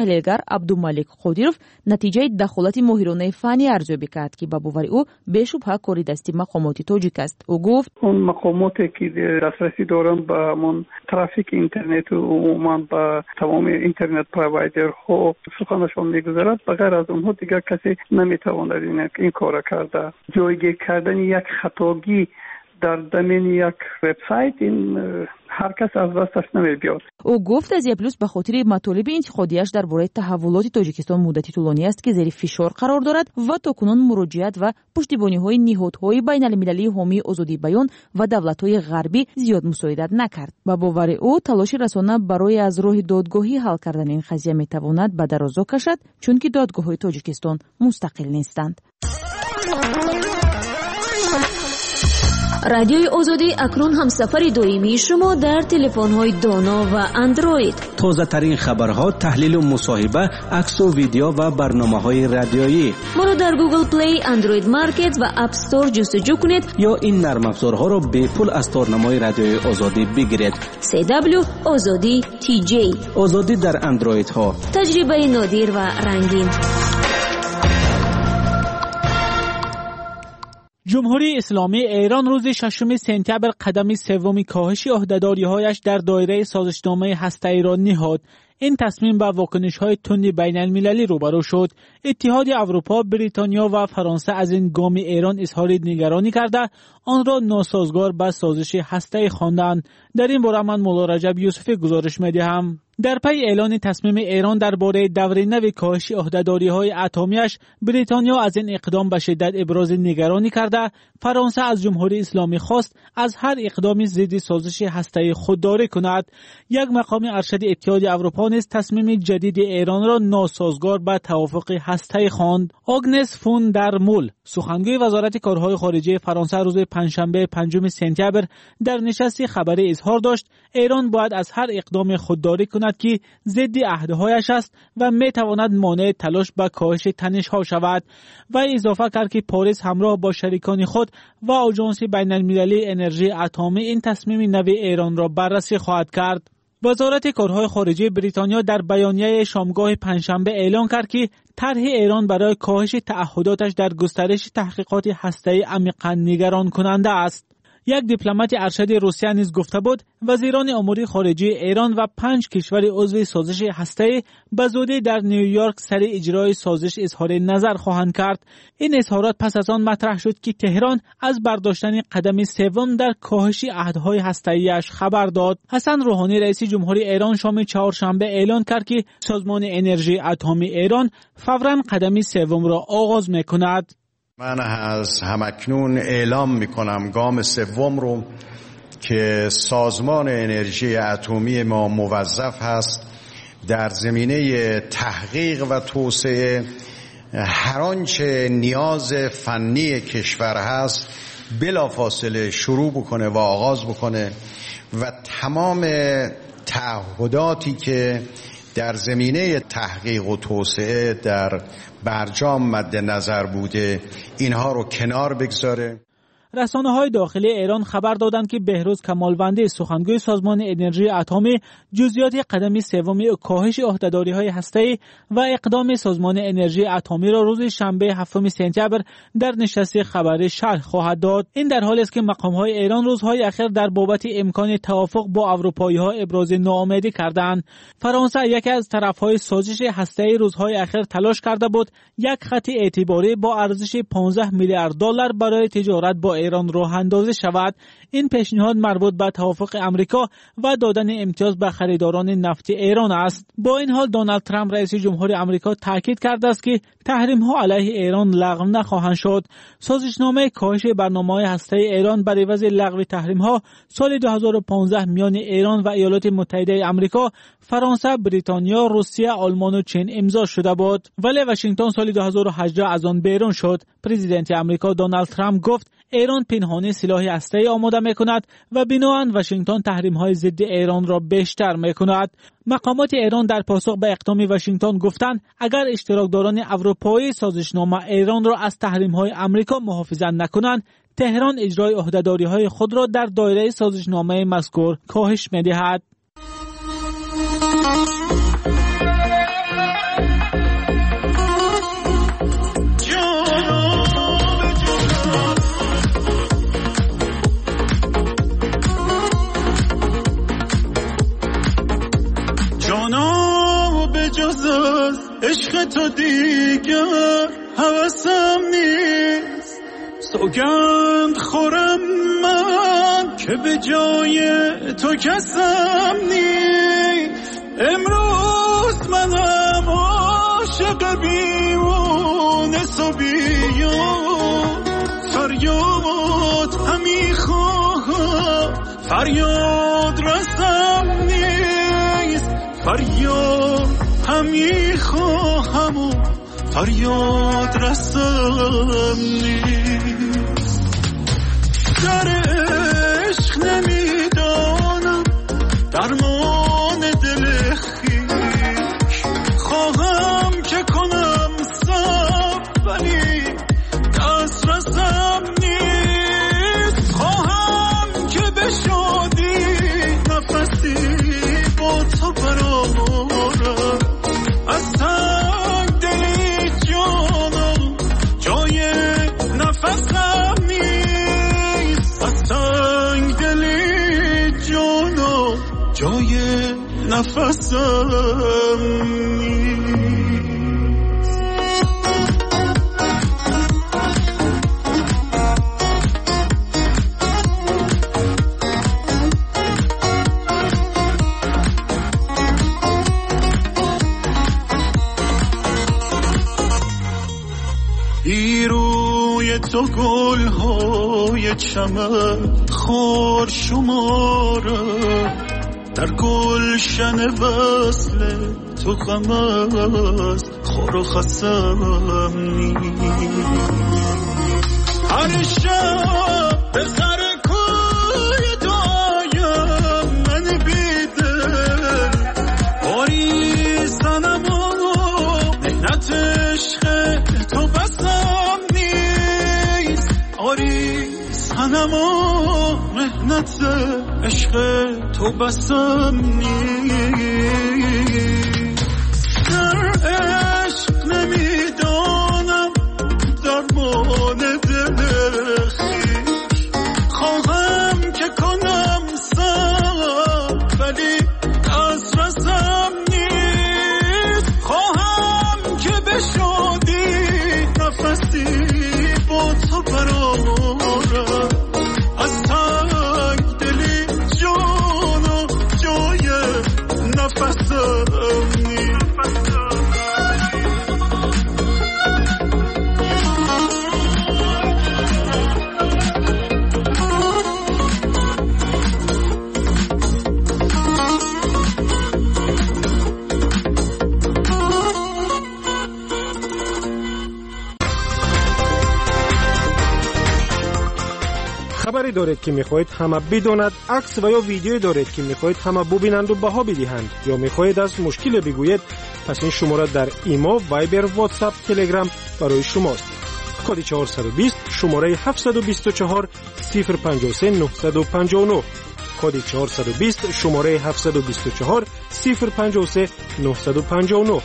таҳлилгар Абдумалик Қодиров натиҷаи дахолати моҳиронаи фанӣ арзёбӣ кард, ки ба бовари ӯ бешубҳа кори дасти мақомоти тоҷик аст. ӯ гуфт: اون مقاماتی که دسترسی دارن به همون ترافیک اینترنت و عموما به تمام اینترنت پروایدر ها سخنشان میگذارد، بغیر از اونها دیگر کسی نمیتواند این کار کرده. جایگیر کردن یک خطاگی در ضمن یک وبسایت این هر کس از دستش نمی‌بیاد. او گفت азия плюс به خاطر مطالب انتقادیش درباره تحولات تاجیکستان مدتی طولانی است که زیر فشار قرار دارد و تاکنون مراجعت و پشتیبانی‌های نهادهای بین‌المللی حامی آزادی بیان و دولت‌های غربی زیاد مساعدت نکرد. با باور او تلاش رسانه برای از راه دادگاهی حل کردن این قضیه می‌تواند به درازا کشد، چون که دادگاه‌های تاجیکستان مستقل نیستند. رادیوی آزادی اکنون همسفر دائمی شما در تلفن‌های دانا و اندروید. تازه ترین خبرها، تحلیل و مصاحبه، عکس و ویدیو و برنامه‌های رادیویی. ما را در گوگل پلی، اندروید مارکت و اپ استور جستجو کنید یا این نرم افزارها را به پول از تارنمای رادیوی آزادی بگیرید. سی دبلیو آزادی تی جی. آزادی در اندروید ها. تجربه نادر و رنگین. جمهوری اسلامی ایران روز ششم سپتامبر قدم سوم کاهش عهده‌داری‌هایش در دایره سازشنامه هسته‌ای را نهاد. این تصمیم با واکنش‌های تند بین‌المللی روبرو شد. اتحاد اروپا، بریتانیا و فرانسه از این گام ایران اظهار نگرانی کرده آن را ناسازگار با سازش هسته‌ای خواندند. در این باره من مولا رجب یوسفی گزارش می‌دهم. در پی اعلان تصمیم ایران درباره دور نو کاهش عهده‌داری‌های اتمی‌اش، بریتانیا از این اقدام به شدت ابراز نگرانی کرده، فرانسه از جمهوری اسلامی خواست از هر اقدامی ضد سازش هسته‌ای خودداری کند. یک مقام ارشد اتحاد اروپا نیز تصمیم جدید ایران را ناسازگار با توافق هسته‌ای خواند. آگنس فون در مول، سخنگوی وزارت کارهای خارجه فرانسه، روز پنجشنبه پنجم سپتامبر در نشست خبری اظهار داشت ایران باید از هر اقدام خودداری کند که ضد عهدهایش است و می تواند مانع تلاش به کاهش تنش‌ها شود. و اضافه کرد که پاریس همراه با شریکان خود و آژانس بین‌المللی انرژی اتمی این تصمیم نو ایران را بررسی خواهد کرد. وزارت کارهای خارجه بریتانیا در بیانیه شامگاه پنجشنبه اعلام کرد که طرح ایران برای کاهش تعهداتش در گسترش تحقیقات هسته‌ای عمیقاً نگران کننده است. یک دیپلمات ارشد روسیه نیز گفته بود وزیران امور خارجه ایران و پنج کشور عضو سازش هسته‌ای به زودی در نیویورک سر اجرای سازش اظهار نظر خواهند کرد. این اظهارات پس از آن مطرح شد که تهران از برداشتن قدم سوم در کاهش عهدهای هسته‌ایش خبر داد. حسن روحانی رئیس جمهوری ایران شام چهارشنبه اعلان کرد که سازمان انرژی اتمی ایران فوراً قدم سوم را آغاز می‌کند. من از همکنون اعلام میکنم گام سوم رو که سازمان انرژی اتمی ما موظف هست در زمینه تحقیق و توسعه هر آنچه نیاز فنی کشور هست بلافاصله شروع بکنه و آغاز بکنه و تمام تعهداتی که در زمینه تحقیق و توسعه در برجام مد نظر بوده اینها رو کنار بگذاره. رسانه‌های داخلی ایران خبر دادند که بهروز کمالوندی، سخنگوی سازمان انرژی اتمی، جزئیات قدم سوم کاهش عهده‌داری‌های هسته‌ای و اقدام سازمان انرژی اتمی را روز شنبه هفتم سپتامبر در نشست خبری شرح خواهد داد. این در حالی است که مقام‌های ایران روزهای اخیر در بابت امکان توافق با اروپایی‌ها ابراز ناامیدی کردند. فرانسه یکی از طرف‌های سازش هسته‌ای روزهای اخیر تلاش کرده بود یک خط اعتباری با ارزش پانزده میلیارد دلار برای تجارت با ایران راه اندازی شود. این پیشنهاد مربوط به توافق امریکا و دادن امتیاز به خریداران نفت ایران است. با این حال دونالد ترامپ رئیس جمهور آمریکا تاکید کرده است که تحریم‌ها علیه ایران لغو نخواهند شد. سازشنامه کاهش برنامه‌های هسته‌ای ایران بر عوض لغو تحریم‌ها سال دو هزار و پانزده میان ایران و ایالات متحده آمریکا، فرانسه، بریتانیا، روسیه، آلمان و چین امضا شده بود، ولی واشنگتن سال دو هزار و هجده از آن بیرون شد. پرزیدنت آمریکا دونالد ترامپ گفت ایران پنهانی سلاح هسته‌ای آماده می‌کند و بنابراین واشنگتن تحریم‌های ضد ایران را بیشتر می‌کند. مقامات ایران در پاسخ به اقدام واشنگتن گفتند اگر اشتراکداران اروپایی سازشنامه ایران را از تحریم‌های آمریکا محافظت نکنند، تهران اجرای عهده‌داری‌های خود را در دایره سازشنامه مذکور کاهش می‌دهد. سوگند خورم من که به جای تو کسم نیست. امروز منم عاشق بیمونه صبیان، فریاد همی خواهم فریاد رسم نیست. فریاد همی خواهم و فریاد رسم نیست. در عشق نمیدانم درمان دل خویش، خواهم که کنم صبر ولی دست رسم نیست. خواهم که به شادی نفسی با تو برآورم، از تنگ دلی جانم جای نفسم نیست. از تنگ دلی جانم جای نفسم نیست. روی تو گل های چمن خار شماره، در گلشن وصل تو غم است خور و خسم نیست. هر شب به سر کوی تو آیم من بیدل، باری سنم و مهنت عشق تو بسم نیست. آری سنم و مهنت عشق تو بسم نیست. در عشق نمیدانم درمان دل خویش، خواهم که کنم صبر ولی دست رسم نیست. خواهم که به شادی نفسی با تو برآورم، از تنگ دلی جانم جای نفسم نیست. خبری دارید که میخواهید همه بداند، عکس و یا ویدیویی دارید که میخواهید همه ببینند و بها بدهند، یا میخواهید از مشکل بگویید، پس این شماره در ایما، وایبر، واتساپ، تلگرام برای شماست. کد چهارصد و بیست شماره هفتصد و بیست و چهار صفر پنجاه و سه نهصد و پنجاه و نه. کد چهارصد و بیست شماره هفتصد و بیست و چهار صفر پنجاه و سه نهصد و پنجاه و نه.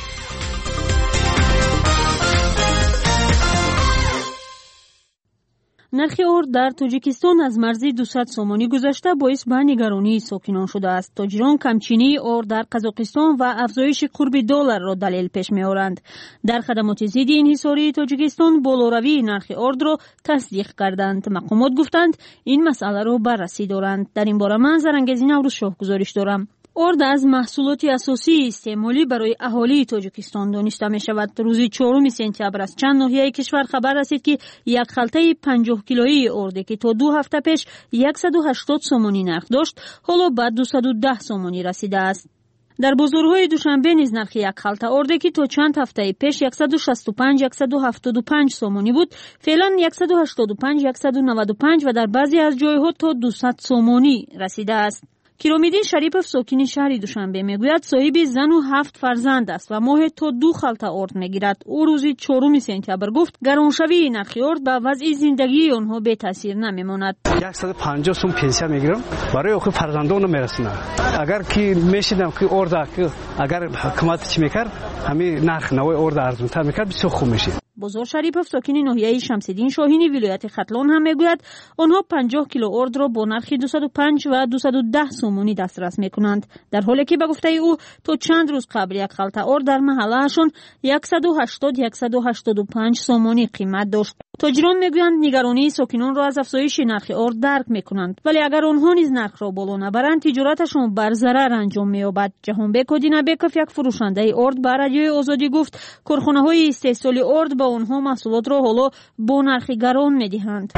نرخ ارد در تاجیکستان از مرز دویست سومانی گذشته باعث به نگرانی ساکنان شده است. تاجران کمچینی ارد در قزاقستان و افزایش قرب دلار را دلیل پیش می‌آورند. در خدمات ضد انحصاری تاجیکستان بالاروی نرخ ارد را تصدیق کردند. مقامات گفتند این مسئله را بررسی دارند. در این باره من زرنگزی نوروز شاه گزارش دارم. ارد از محصولات اساسی استعمالی برای اهالی تاجیکستان دانسته می شود. روز چهارم سپتامبر از چند ناحیه کشور خبر رسید که یک خلطه پنجاه کیلویی ارد که تا دو هفته پیش صد و هشتاد سومانی نرخ داشت، حالا به دویست و ده سومانی رسیده است. در بازارهای دوشنبه نیز نرخ یک خلطه ارد که تا چند هفته پیش صد و شصت و پنج صد و هفتاد و پنج سومانی بود، فعلا صد و هشتاد و پنج صد و نود و پنج و در بعضی از جایها تا دویست سومانی رسیده است. کیرومیدین شریپوف ساکن شهر دوشنبه میگوید صاحب زن و هفت فرزند است و ماه تا دو خلطه ارد میگیرد. او روز چهارم سپتامبر گفت گرانشوی نرخ ارد به وضع زندگی آنها بی تاثیر نمیماند. صد و پنجاه سوم پنسیون میگیرم، برای خود فرزندانم میرسونم. اگر کی میشیدم که ارد که اگر حکومت چی میکرد همین نرخ نوای ارد ارزان‌تر میکرد بسیار خوب میشه. بازار شریپوف ساکن ناحیه شمس‌الدین شاهینی ولایت ختلان هم میگوید آنها پنجاه کیلو ارد را با نرخ دویست و پنج و دویست و ده سومانی دسترس میکنند، در حالی که به گفته او تا چند روز قبل یک خلطه ارد در محلهشان صد و هشتاد صد و هشتاد و پنج سومانی قیمت داشت. تاجران میگویند نگرانی ساکنان را از افزایش نرخ آرد درک میکنند، ولی اگر آنها نیز نرخ را بالا نبرند تجارتشان بر ضرر انجام مییابد. جهانبک آدینبکوف یک فروشنده آرد به رادیوی آزادی گفت کارخانه‌های استحصال آرد به آنها محصولات را حالا با نرخ گران میدهند.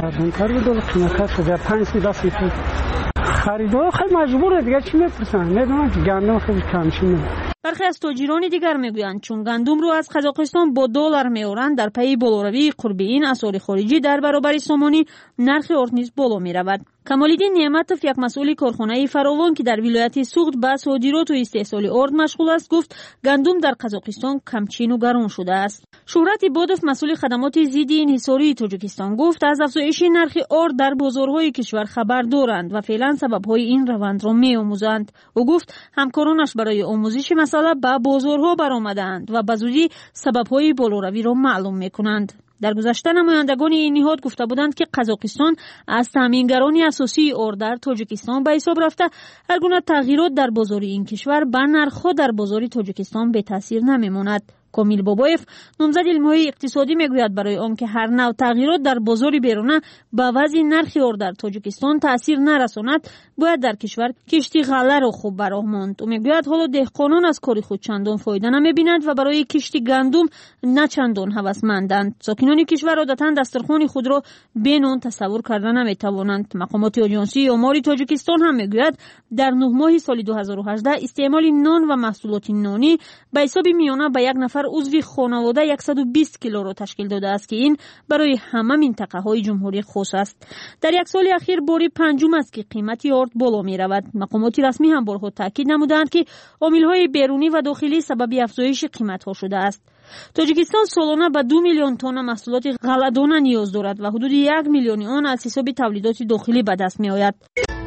خریدار خیلی مجبوره دیگه، چی میپرسن؟ میدونن که گندم خیلی کمشینه. برخی از تاجران دیگر میگویند چون گندم رو از قزاقستان با دلار میآورند، در پی بالاروی قرب این اسعار خارجی در برابر سامانی نرخ آرد نیز بالا میرود. کمال‌الدین نعمتوف یک مسئول کارخانه فراوان که در ولایت سوخت به صادرات و استحصال آرد مشغول است گفت گندم در قزاقستان کمچین و گران شده است. شهرت عبادوف مسئول خدمات ضد انحصاری تاجیکستان گفت از افزایش نرخ آرد در بازارهای کشور خبر دارند و فعلا سبب‌های این روند را می‌آموزند. او گفت همکارانش برای آموزش مسئله به بازارها برآمدند و به زودی سبب‌های بالاروی را معلوم می‌کنند. در گذشته نمایندگان این نهاد گفته بودند که قزاقستان از تامینگران اساسی آرد در تاجیکستان به حساب رفته هر گونه تغییرات در بازار این کشور به نرخ‌ها در بازار تاجیکستان به تاثیر نمی‌ماند. کامیل بابایف نامزد علم‌های اقتصادی میگوید برای آنکه هر نوع تغییرات در بازار بیرونه به وضع نرخ آرد در تاجیکستان تاثیر نرساند، باید در کشور کشتی غله را خوب براه ماند. او میگوید حالا دهقانان از کار خود چندان فایده نمیبینند و برای کشتی گندم نه چندان هوسمندند. ساکنان کشور عادتاً دسترخوان خود را بی نان تصور کردن نمیتوانند. مقامات آژانسی آمار تاجیکستان هم میگوید در نه ماه سال دو هزار و هجده استعمال نان و محصولات نانی به حساب میانه به یک نفر عضو خانواده صد و بیست کیلو را تشکیل داده است که این برای همه منطقه های جمهوری خاص است. در یک سال اخیر باری پنجم است که قیمت آرد بالا می رود. مقامات رسمی هم بارها تاکید نمودند که عامل های بیرونی و داخلی سبب افزایش قیمت ها شده است. تاجیکستان سالانه به دو میلیون تن محصولات غله‌دانه نیاز دارد و حدود یک میلیون آن از حساب تولیدات داخلی به دست می آید.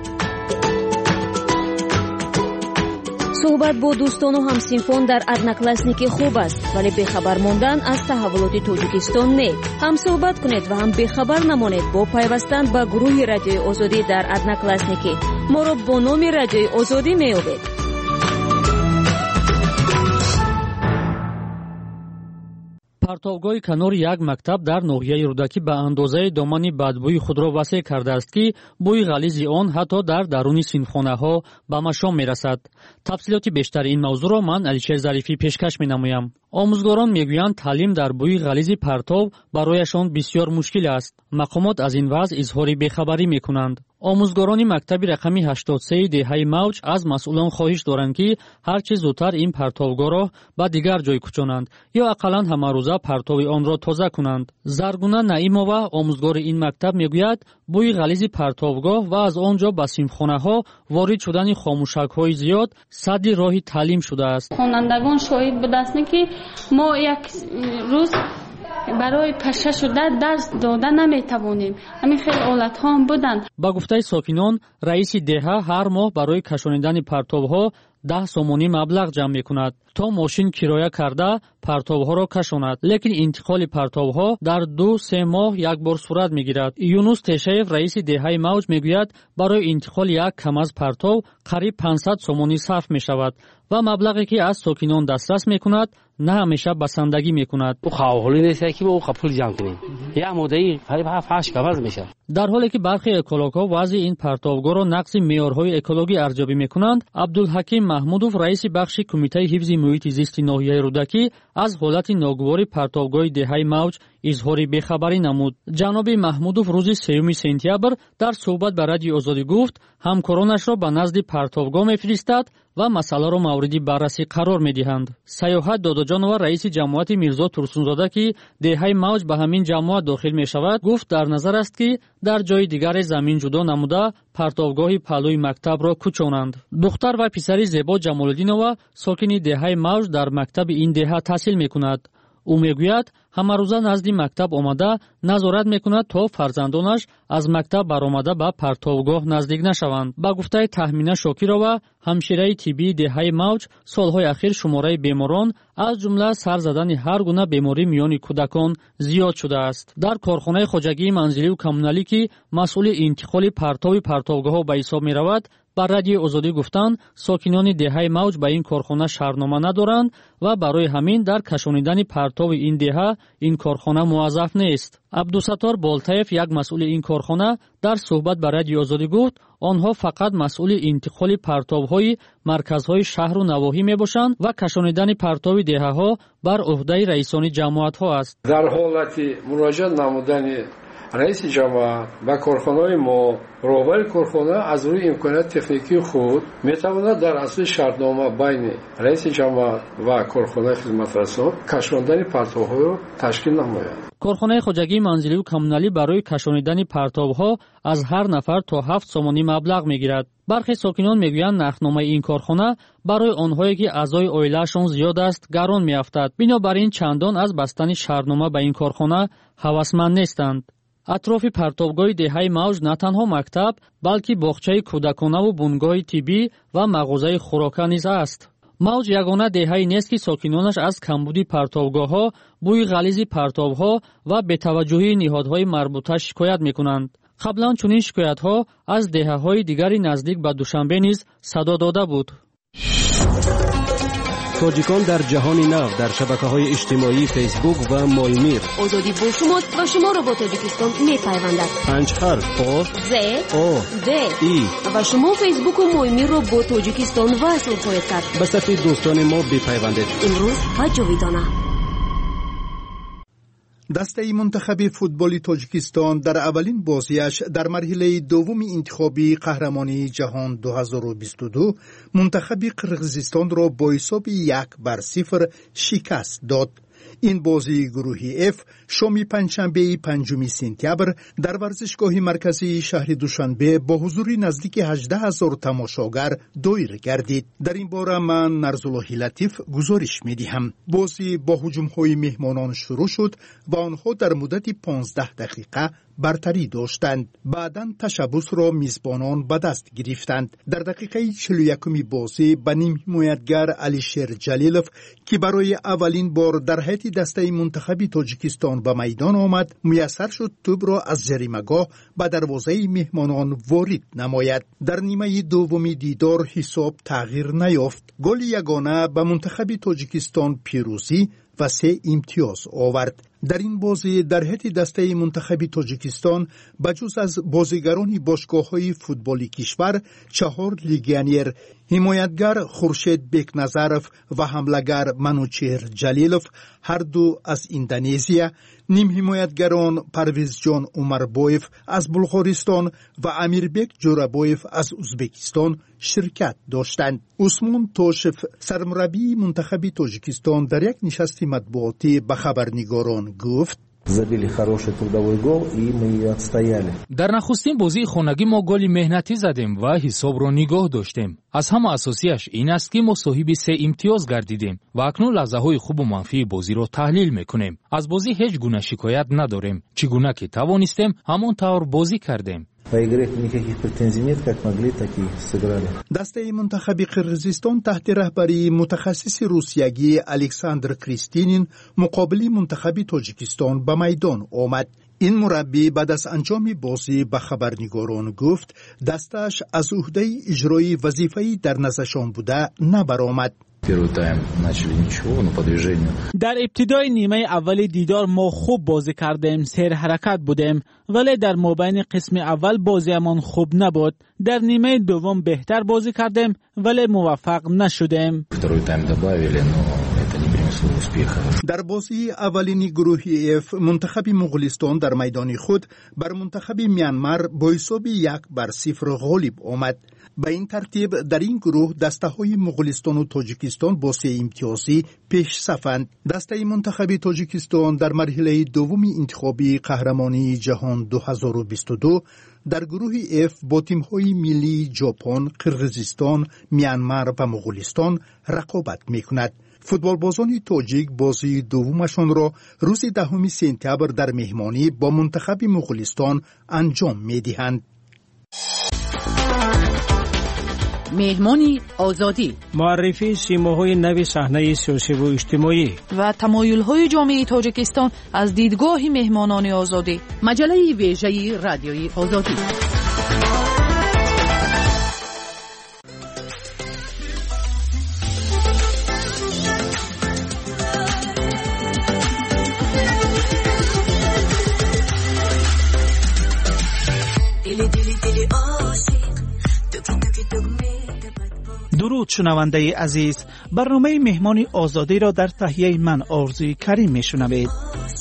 صحبت با دوستان و همسینفان در ادناکلاسنیکی خوب است، ولی بخبر ماندن از تحولات تاجیکستان نه. هم صحبت کنید و هم بخبر نمانید با پیوستن به گروه رادیوی آزادی در ادناکلاسنیکی. ما را با نام رادیوی آزادی میابید. партовгоҳи канори як мактаб дар ноҳияи рӯдакӣ ба андозаи домани бадбӯи худро васеъ кардааст ки бӯи ғализи он ҳатто дар даруни синфхонаҳо ба машом мерасад. тафсилоти бештари ин мавзӯъро ман алишер зарифӣ пешкаш менамоям. омӯзгорон мегӯянд таълим дар бӯи ғализи партов барояшон бисёр мушкил аст. мақомот аз ин вазъ изҳори бехабарӣ мекунанд. омӯзгорони мактаби рақами ҳаштод се деҳаи мавҷ аз масъулон хоҳиш доранд ки ҳарчи зудтар ин партовгоҳро ба дигар ҷой кучонанд ё ақаллан ҳамарӯза партови онро тоза кунанд. заргуна наимова омӯзгори ин мактаб мегӯяд бӯи ғализи партовгоҳ ва аз он ҷо ба синфхонаҳо ворид шудани хомӯшакҳои зиёд садди роҳи таълим шудааст. хонандагон шоҳид будастем ки мо як рӯз барои паша шуда дарс дода наметавонем. ҳамин хел ҳолатҳо ҳам буданд. ба гуфтаи сокинон раиси деҳа ҳар моҳ барои кашонидани партовҳо даҳ сомонӣ маблағ ҷамъ мекунад то мошин кироя карда партовҳоро кашонад, лекин интиқоли партовҳо дар ду се моҳ як бор сурат мегирад. юнус тешаев раиси деҳаи мавҷ мегӯяд барои интиқоли як камаз партов қариб пансад сомонӣ сарф мешавад ва маблағе ки аз сокинон дастрас мекунад на ҳамеша басандагӣ мекунад. дар ҳоле ки бархи экологҳо вазъи ин партовгоҳро нақси меъёрҳои экологӣ арзёбӣ мекунанд, абдулҳаким маҳмудов раиси бахши кумитаи ҳифзи муҳити зисти ноҳияи рӯдакӣ аз ҳолати ногувори партовгоҳи деҳаи мавҷ изҳори бехабарӣ намуд. ҷаноби маҳмудов рӯзи сеюми сентябр дар суҳбат ба радиои озодӣ гуфт ҳамкоронашро ба назди партовгоҳ мефиристад ва масъаларо мавриди баррасӣ қарор медиҳанд. саёҳат додоҷонова раиси ҷамоати мирзо турсунзода ки деҳаи мавҷ ба ҳамин ҷамоат дохил мешавад гуфт дар назар аст ки дар ҷои дигаре замин ҷудо намуда партовгоҳи паҳлӯи мактабро кучонанд. духтар ва писари зебо ҷамолиддинова сокини деҳаи мавҷ дар мактаби ин деҳа таҳсил мекунад. ӯ мегӯяд ҳамарӯза назди мактаб омада назорат мекунад то фарзандонаш аз мактаб баромада ба партовгоҳ наздик нашаванд. ба гуфтаи таҳмина шокирова ҳамшираи тиббии деҳаи мавҷ солҳои ахир шумораи беморон از جمله سر زدن هر گونه بیماری میان کودکان زیاد شده است. در کارخانه خواجگی منزلی و کمونالی که مسئول انتقال پرتاب پرتابگاه‌ها به حساب می‌رود، بر رادیوی آزادی گفتند ساکنان دهه موج به این کارخانه شهرنامه ندارند و برای همین در کشانیدن پرتاب این دهه این کارخانه موظف نیست. عبدالستار بالتایف، یک مسئول این کارخانه، در صحبت با رادیوی آزادی گفت آنها فقط مسئول انتقال پرتاب‌های مرکزهای شهر و نواحی میباشند و کشانیدن پرتاب دهه‌ها بر عهده رئیسان جماعت‌ها است. در حالت مراجعه نمودن رئیس جماعت و کارخانه‌های ما، راهبر کارخانه از روی امکانات تکنیکی خود میتواند در اصل شرطنامه بین رئیس جماعت و کارخانه خدمترسان کشاندن پرتاب‌ها را تشکیل نماید. کارخانه خواجگی منزلی و کمونالی برای کشانیدن پرتاب‌ها از هر نفر تا هفت سومانی مبلغ میگیرد. برخی ساکنان میگویند نرخنامه این کارخانه برای آنهایی که اعضای عائله‌شان زیاد است گران میافتد. بنابراین چندان از بستن شهرنامه به این کارخانه هوسمند نیستند. اطراف پرتابگاه دهه موج نه تنها مکتب بلکه باغچه کودکانه و بنگاه طبی و مغازه خوراک نیز است. موج یگانه دهه‌ای نیست که ساکنانش از کمبودی پرتابگاه‌ها، بوی غلیظ پرتاب‌ها و بی‌توجهی نهادهای مربوطه شکایت می‌کنند. قبلا چنین شکایت‌ها از دهه‌های دیگری نزدیک به دوشنبه نیز صدا داده بود. تاجیکان در جهان نو در شبکه‌های اجتماعی فیسبوک و مایمیر. آزادی با شماست و شما را با تاجیکستان می‌پیوندد. پنج حرف آ ز آ د ای و شما فیسبوک و مایمیر را با تاجیکستان وصل خواهید کرد. به صفحه دوستان ما بپیوندید. امروز و جاویدانه. دسته منتخب فوتبال تاجیکستان در اولین بازیش در مرحله دوم انتخابی قهرمانی جهان دو هزار و بیست و دو منتخب قرقیزستان را با حساب یک بر صفر شکست داد. این بازی گروهی اف شام پنجشنبه پنجم سپتامبر در ورزشگاه مرکزی شهر دوشنبه با حضور نزدیک هجده هزار تماشاگر دایر گردید. در این باره من نرزالله لطیف گزارش می‌دهم. بازی با هجوم‌های مهمانان شروع شد و آنها در مدت پانزده دقیقه برتری داشتند. بعداً تشبث را میزبانان به دست گرفتند. در دقیقه چهل و یکم بازی به نیم حمایتگر علیشیر جلیلوف که برای اولین بار در هیئت دسته منتخب تاجیکستان به میدان آمد، میسر شد توپ را از جریمه‌گاه به دروازه مهمانان وارد نماید. در نیمه دوم دیدار حساب تغییر نیافت. گل یگانه به منتخب تاجیکستان پیروزی و سه امتیاز آورد. در این بازی در هیئت دسته منتخب تاجیکستان بجز از بازیگران باشگاه‌های فوتبالی کشور، چهار لیگیونر، حمایتگر خورشید بیکنظرف و حمله‌گر منوچهر جلیلوف هر دو از اندونزیا، نیم حمایتگران پرویز جان عمربایف از بلغارستان و امیربک جورابایف از ازبکستان شرکت داشتند. عثمان توشف، سرمربی منتخب تاجیکستان، در یک نشست مطبوعاتی به خبرنگاران گفت: در نخستین بازی خانگی ما گلی مهنتی زدیم و حساب را نگاه داشتیم. از همه اساسیش این است که ما صاحب سه امتیاز گردیدیم و اکنون لحظه های خوب و منفی بازی را تحلیل میکنیم. از بازی هیچ گونه شکایت نداریم. چگونه که توانستیم همون طور بازی کردیم. دسته منتخب قرقیزستان تحت رهبری متخصص روسیگی الکساندر کریستینین مقابل منتخب تاجیکستان به میدان آمد. این مربی بعد از انجام بازی به خبرنگاران گفت دستش از عهده اجرای وظیفه‌ای در نظرشان بوده نبرآمد. در ابتدای نیمه اول دیدار ما خوب بازی کردیم، سیر حرکت بودیم، ولی در مابین قسم اول بازیمان خوب نبود. در نیمه دوم بهتر بازی کردیم ولی موفق نشدیم. در بازی اولین گروهی اف منتخب مغولستان در میدان خود بر منتخب میانمار با حساب یک بر صفر غالب آمد. به این ترتیب در این گروه دسته های مغولستان و تاجیکستان با سه امتیازی پیش صفند. دسته منتخب تاجیکستان در مرحله دوم انتخابی قهرمانی جهان دو هزار و بیست و دو در گروه اف با تیم های ملی ژاپن، قرقیزستان، میانمار و مغولستان رقابت میکند. فوتبال بازان تاجیک بازی دومشان را روز دهم سپتامبر در مهمانی با منتخب مغولستان انجام میدهند. مهمانی آزادی، معرفی سیماهای نو صحنه سیاسی و اجتماعی و تمایل‌های جامعه تاجیکستان از دیدگاه مهمانان آزادی. مجله ویژه رادیوی آزادی. درود شنونده عزیز، برنامه مهمان آزادی را در تهیه من آرزوی کریم میشنوید.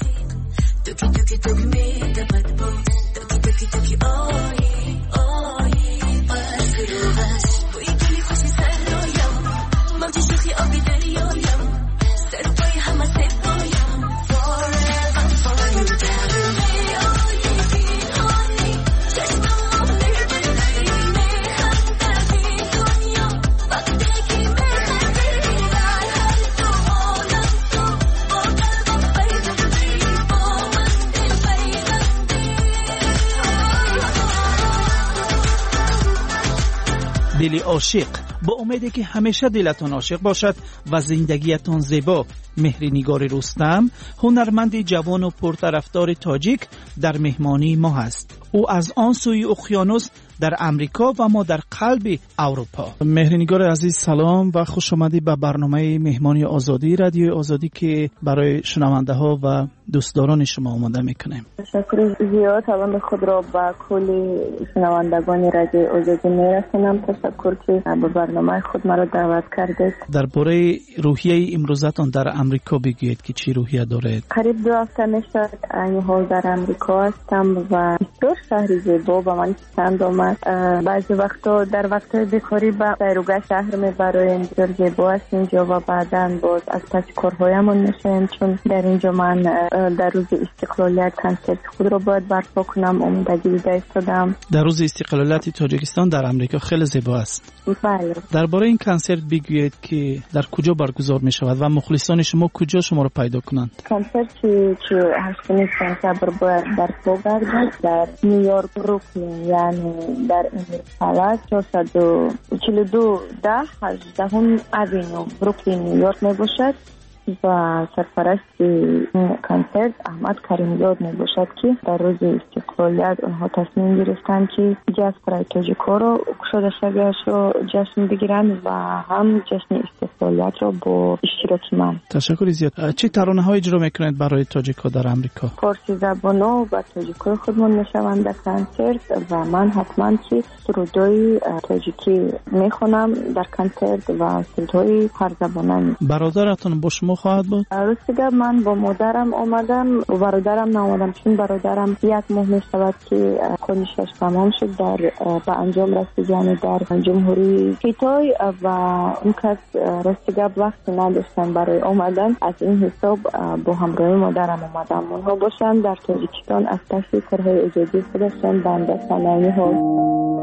دل عاشق، با امیدی که همیشه دلتان عاشق باشد و زندگیتان زیبا. مهرنگار رستم، هنرمند جوان و پرطرفدار تاجیک، در مهمانی ما هست. او از آن سوی اقیانوس در امریکا و ما در قلب اروپا. مهرنگار عزیز سلام و خوش آمدید به برنامه مهمانی آزادی رادیو آزادی که برای شنونده ها و دوستداران شما آماده میکنیم. تشکر زیاد. سلام خود را با کل شنوندگان رادیو آزادی میرسونم. تشکر که به برنامه خود مرا دعوت کردید. درباره روحیه امروزتان در امریکا بگویید که چی روحیه دارید؟ قریب دو هفته میشه این حال در امریکا هستم و بسیار شهر زیبا به من پسند آمد. بعضی وقتا در وقتهای بیکاری به سیروگاه شهر میبرایم. بسیار زیبا است اینجا و بعدا باز از پس کارهایمون میشیم، چون در اینجا من در روز استقلالیت کنسرت خود را باید برپا کنم. امیدگی دیده ایستادم. در روز استقلالیت تاجیکستان در امریکا خیلی زیبا است. بله. درباره این کنسرت بگویید که در کجا برگزار می شود و مخلصان شما کجا شما را پیدا کنند؟ کنسرت که هشتم سپتامبر باید برپا گردد در نیویورک بروکلین، یعنی در امریکا چهارصد و چهل و دو ده هجدهم اوینیو بروکلین نیویورک می باشد و سرپرست کنسرت احمد کریم زاد می باشد که در روز استقلالیت اونها تصمیم گرفتن که جشن برای تاجیک‌ها را گشوده شویش را جشن بگیرند و هم جشن استقلالیت را با اشتراک من. تشکر زیاد. چه ترانه های اجرا میکنید برای تاجیک‌ها در امریکا؟ فارسی زبانا و تاجیک‌های خودمان میشوند در کنسرت و من حتما که سرودهای تاجیکی میخونم در کنسرت و سرودهای هر زبانه. برادرتون با شما خواهد بود؟ راستی من با مادرم آمدم و برادرم نآمدم، چون برادرم یک ماه می شود که کنشش تمام شد در به انجام رسید، یعنی در جمهوری کیتای و اون کس راستی وقت نداشتن برای آمدن. از این حساب با همراهی مادرم آمدم. اونها باشن در تاجیکستان از تشکیل کارهای ایجادی خودشان بنده صنایع ها.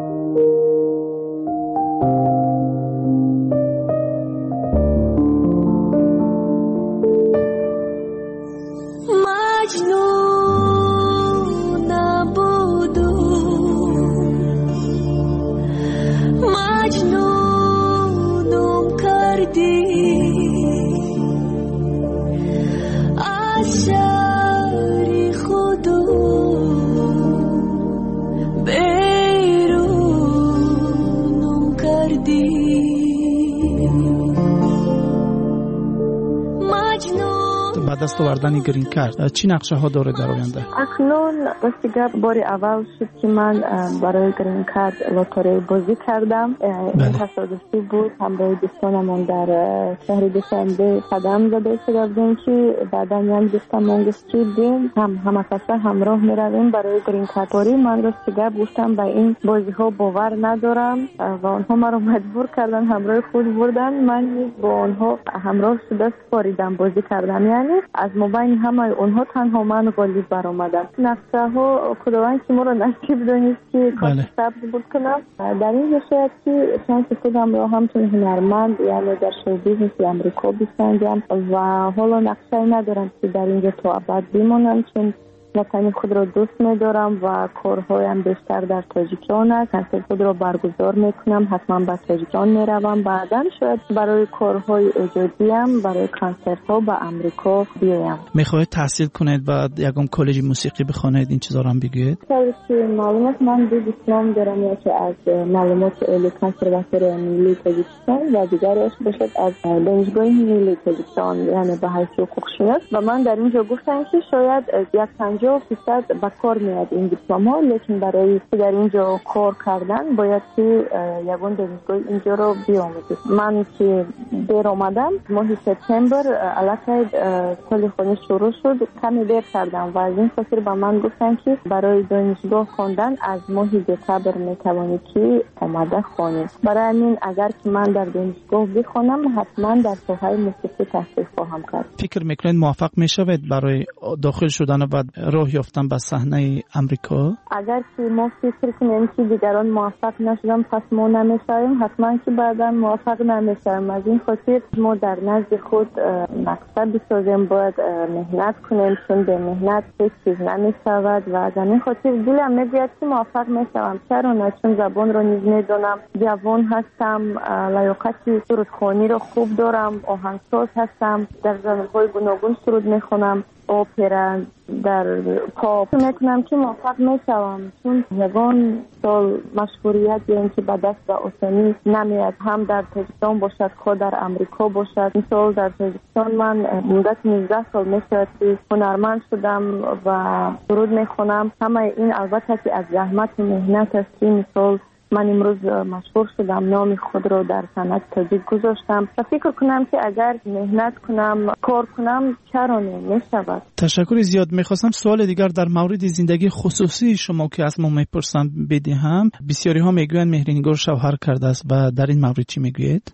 دست آوردن گرین کارت چی نقشه ها داره در آینده؟ اکنون راستی باری اول شد که من برای گرین کارت لاتاری بازی کردم. این تصادفی بود. همراه دوستانمون در شهر دوشنبه قدم زده شدیم که بعدا یک دوستمون گفت که بیم هم همه کسا همراه می رویم برای گرین کارت. باری من راستی گفتم به این بازی ها باور ندارم و آنها مرا مجبور کردن همراه خود بردن. من با آنها همراه شده سپاریدم بازی کردم، یعنی از مبین همه اونها تنها من غالب برآمدم. نقشه ها خداوند که ما را نصیب دانست که کار سبز بود کنم. در این شاید که شانس خودم را همچون هنرمند یعنی در شو بیزنس امریکا بسنجم و حالا نقشه ندارم که در اینجا تا ابد بمانم، چون وطن خود را دوست می‌دارم و کارهایم بیشتر در تاجیکستان است. کنسرت خود را برگزار می‌کنم، حتما به تاجیکستان می‌روم. بعداً شاید برای کارهای ایجادیم برای کنسرت‌ها به امریکا بیایم. می‌خواهید تحصیل کنید و یکم کالج موسیقی بخوانید، این چیزا رو هم بگید؟ که معلومات من دو دیپلم دارم، یکی از معلومات عالی کنسرواتوار ملی تاجیکستان و دیگرش باشد از دانشگاه ملی تاجیکستان، یعنی به حیث حقوق‌شناس. و من در اینجا گفتم که شاید یک پنجاه درصد به کار میاد این دیپلم ها، لیکن برای در اینجا کار کردن باید که یگان دانشگاه اینجا رو بیاموزید. من که دیر آمدم ماه سپتامبر علاقه سال خونی شروع شد، کمی دیر کردم و از این خاطر به من گفتن که برای دانشگاه خواندن از ماه دسامبر میتوانی که آماده خوانی. برای همین اگر که من در دانشگاه بخوانم حتما در ساحه موسیقی تحصیل خواهم کرد. فکر میکنید موفق میشوید برای داخل شدن و راه یافتن به صحنه امریکا؟ اگر که ما فکر کنیم که دیگران موفق نشدن پس ما نمیشویم، حتما که بعدا موفق نمیشویم. از این خاطر ما در نزد خود مقصد بسازیم، باید مهنت کنیم، چون به مهنت هیچ چیز نمیشود و از این خاطر دلم میگوید که موفق میشوم. چرا نه؟ چون زبان رو نیز میدونم، جوان هستم، لیاقت سرودخوانی رو خوب دارم، آهنگساز هستم، در ژانرهای گوناگون سرود میخونم، اپرا، در پاپ میکنم که موفق میشوم. چون یگان سال مشهوریت یعنی که به دست به آسانی نمیاد، هم در تاجیکستان باشد خود در امریکا باشد. مثال در تاجیکستان من مدت نوزده سال میشود که هنرمند شدم و سرود میخونم. همه این البته که از زحمت و مهنت است. مثال من امروز مشهور شدم، نام خود را در صنعت تاجیک گذاشتم و فکر کنم که اگر مهنت کنم، کار کنم، چرا نمیشود. تشکر زیاد. میخواستم سوال دیگر در مورد زندگی خصوصی شما که از ما میپرسم بدهم. بسیاری ها میگویند مهرنگار شوهر کرده است و در این مورد چی میگویید؟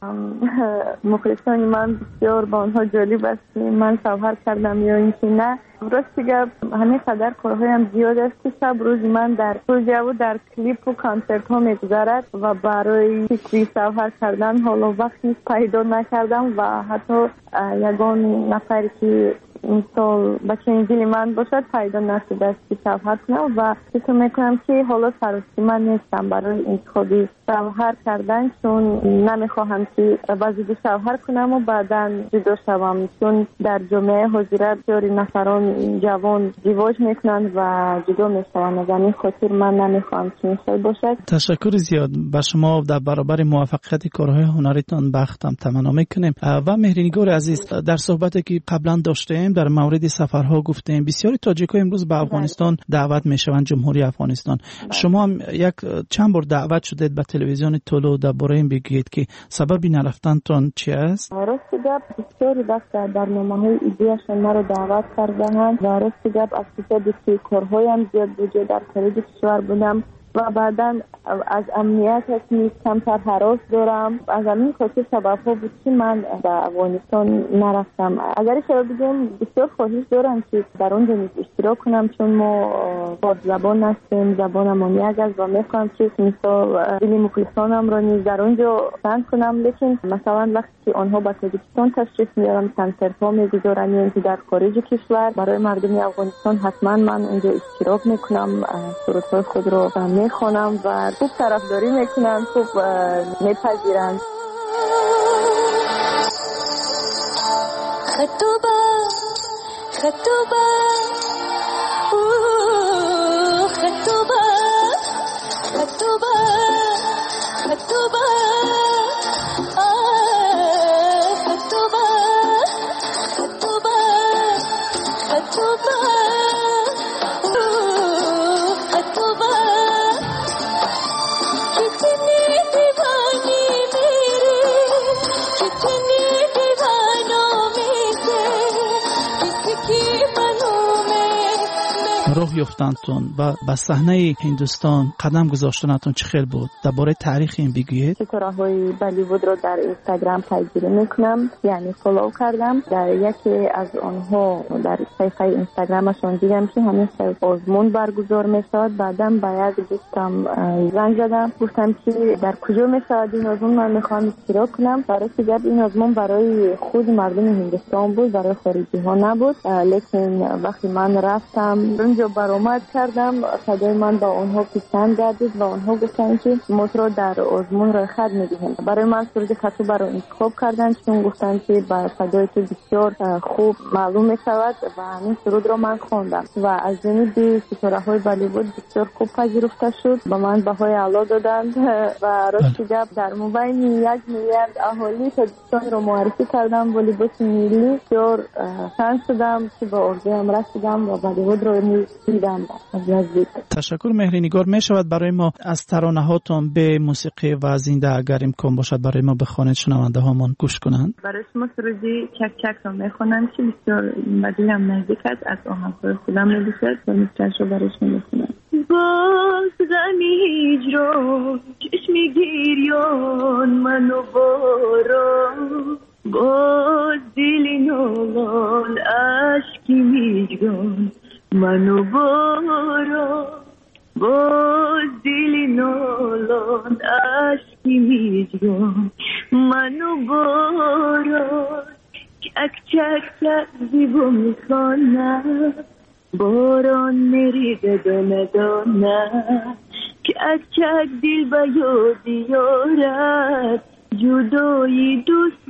مخلصان من بسیار با آنها جالب است من شوهر کردم یا اینکه نه. راستی گپ همین قدر کارهایم زیاد است که شب روز من در پروژه و در کلیپ و کنسرت ها میگذرد و برای فکری شوهر کردن حالا وقتی پیدا نکردم و حتی یگان نفری که این سال بچه انجیلی من باشد پیدا نشده است که شوهر کنم و فکر میکنم که حالا سراستی من نیستم برای انتخابی شوهر کردن، چون نمیخواهم که وزید شوهر کنم و بعدا جدا شوم. چون در جامعه حضورت جاری نفران جوان ازدواج میکنند و جدا میشوند، از این خاطر من نمیخواهم که این باشد. تشکر زیاد. به شما در برابر موفقیت کارهای هنریتان بختم تمنا میکنیم. و مهرنگار عزیز، در صحبتی که قبلا داشتیم در مورد سفرها گفتیم، بسیاری تاجیک‌ها امروز به افغانستان دعوت میشوند، جمهوری افغانستان. شما هم یک چند بار دعوت شدید به تلویزیون طلوع، درباره این بگید که سبب نرفتنتان چی است؟ راست گپ بسیاری دست در برنامه‌های ایدیاشون مرا دعوت کردند و راست گپ از کسایی که کارهایم زیاد بوده در خارج کشور بودم و بعدا از امنیت هستی کمتر حراس دارم. از همین خاطر سبب‌ها بود که من به افغانستان نرفتم. اگر شما بگم بسیار خواهش دارم که در اونجا نیز اشتراک کنم، چون ما با زبان هستیم، زبانم یک است و میخوام که مثلا دلی مخلصانم را نیز در اونجا بند کنم. لیکن مثلا وقتی که آنها به تاجیکستان تشریف میارن، کنسرت‌ها میگذارن یعنی در خارج کشور، برای مردم افغانستان حتما من اونجا اشتراک میکنم، سرودهای خود را میخوانم و خوب طرفداری میکنن، خوب میپذیرن. خطوبه خطوبه اوه خطوبه خطوبه خطوبه آه خطوبه خطوبه خطوبه اوه خطوبه कितनी दीवानी मेरे कितनी दीवानों में से किसकी बनूं मैं। راه راه یافتنتون و به صحنه هندوستان قدم گذاشتنتون چه خیلی بود؟ درباره تاریخ این بگویید. ستاره‌های بالیوود رو در اینستاگرام پیگیری میکنم، یعنی فالو کردم. در یکی از آنها در صفحه اینستاگرامشون دیدم که همیشه آزمون برگزار میشد. بعدم باید دوستم زنگ زدم، گفتم که در کجا میشد این آزمون، من میخوام اشتراک کنم. برای که این آزمون برای خود مردم هندوستان بود، برای خارجی ها نبود. لیکن وقتی من رفتم اونجا برآمد کردم، صدای من با اونها پسند گردید و اونها گفتن که ما رو در آزمون رخصت میدیم. برای من سرود خطو برای انتخاب کردن، چون گفتن که با صدای تو بسیار خوب معلوم میشود و همین سرود رو من خواندم و از جانب ستاره‌های بالیوود بسیار خوب پذیرفته شد. با من بهای اعلی دادند و راست گپ در مبین یک میلیارد اهالی تاجیکستان رو معرفی کردم با لباس ملی. بسیار شانس شدم که با آرزویم رسیدم و بالیوود رو دیدم از نزدیک. تشکر مهری نگار. می شود برای ما از ترانه هاتون به موسیقی و زنده اگر امکان باشد برای ما بخوانید، شنونده هامون گوش کنند؟ برای شما سرودی چک چک رو میخونم که بسیار بدیلم نزدیک است، از آهنگ‌های خودم می‌دوشد و می‌تونم رو برای شما بخونم. باز غمی هجران چشمی گریان منو باران، باز دل نالان عشقی میجگان منو باران، باز دل نالان عشقی میجگان منو باران. چک چک چک زیبا میخوانم، باران میریده دانه دانه، چک چک دل به یاد یارد جدایی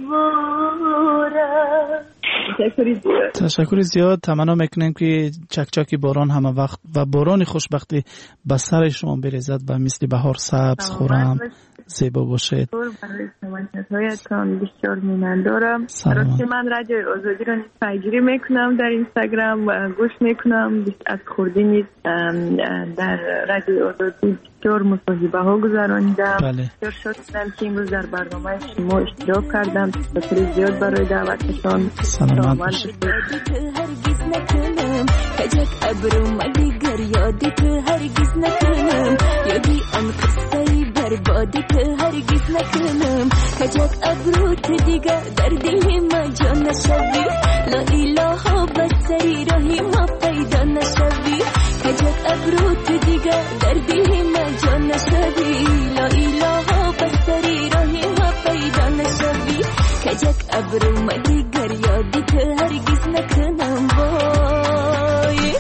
دشواره. تشکر زیاد. تمنا میکنیم که چکچاکی باران همه وقت و باران خوشبختی به سر شما بریزد و مثل بهار سبز خورم زیبا باشید. برای شمانتهایتان بسیار مینن دارم. راستی من رادیو آزادی رو پیگیری میکنم در اینستاگرام و گوش میکنم. از خوردی نیست در رادیو آزادی بسیار مصاحبه ها گذراندم. بسیار شاد شدم که امروز در برنامه شما اشتراک کردم. تشکر زیاد برای دعوتتان. سلامت باشید. هرگز نکنم کجک ابرو مدیگر یادی تو هرگز نکنم، یادی آن قصه بربادی تو هرگز نکنم، کجک ابرو تو دیگر در دل ما جا نشوی، لا اله بسری راهی ما پیدا نشوی، کجک ابرو تو دیگر در دل ما جا نشوی، لا اله بسری راهی ما پیدا نشوی، کجک ابرو مدیگر یادی تو هرگز نکنم. وای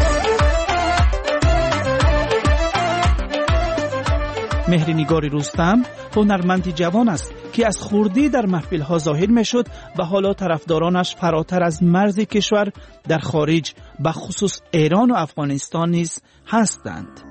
مهری نگاری رستم هنرمندی جوان است که از خردی در محفل‌ها ظاهر می‌شد و حالا طرفدارانش فراتر از مرز کشور در خارج به خصوص ایران و افغانستان نیز هستند.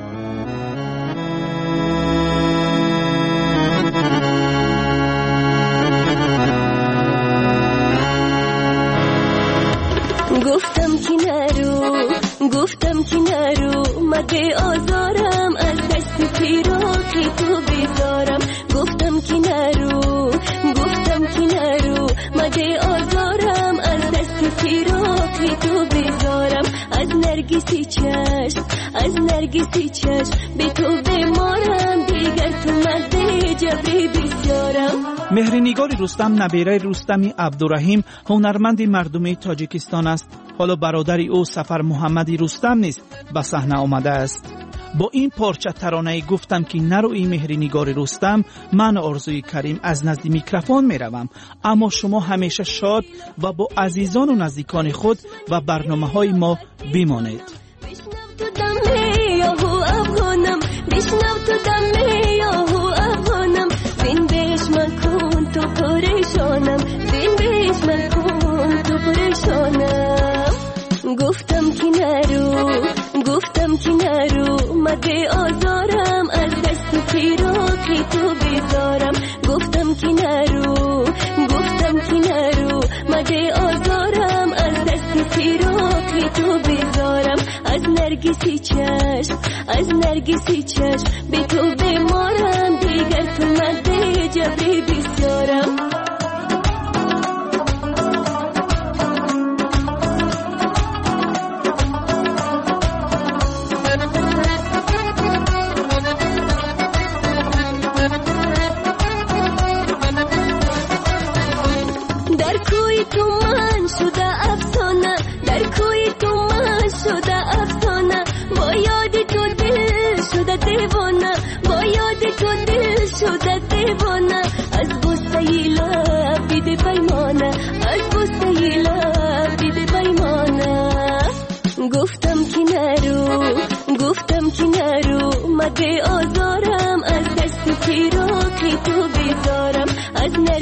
گفتم که نرو، گفتم که نرو، مده آزارم از دست پیراقی تو بیزارم، گفتم که نرو، گفتم که نرو، مده آزارم از دست پیراقی تو بیزارم، از نرگسی چشم، از نرگسی چشم به تو بمارم، دیگر تو مده جبری بیزارم. مهری نگاری رستم نبیره رستمی عبدالرحیم هنرمند مردمی تاجیکستان است. حالا برادر او سفر محمدی رستم نیز به صحنه آمده است. با این پارچه ترانه گفتم که نروی مهری نگاری رستم، من آرزوی کریم از نزد میکروفون می روم، اما شما همیشه شاد و با عزیزان و نزدیکان خود و برنامه های ما بمانید. تو دمی یاهو افغانم، بشنو تو دمی یاهو افغانم، بین بیش مکن تو پریشانم، بین بیش مکن تو پریشانم. گفتم که نرو، گفتم که نرو، مده آزارم از دست پیراقی تو بیزارم، گفتم که نرو، گفتم که نرو، مده آزارم از دست پیراقی تو بیزارم، از نرگسی چشم، از نرگسی چشم به تو بمارم، دیگر تو مده جبری بیزارم.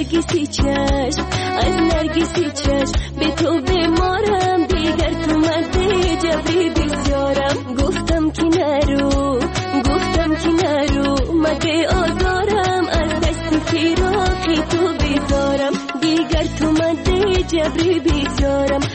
نرگسی چشم از نرگسی چشم به تو بیمارم دیگر تو مرد جبری بسیارم گفتم که نرو گفتم که نرو مده آزارم از دست فراقی تو بیزارم دیگر تو مده جبری بیزارم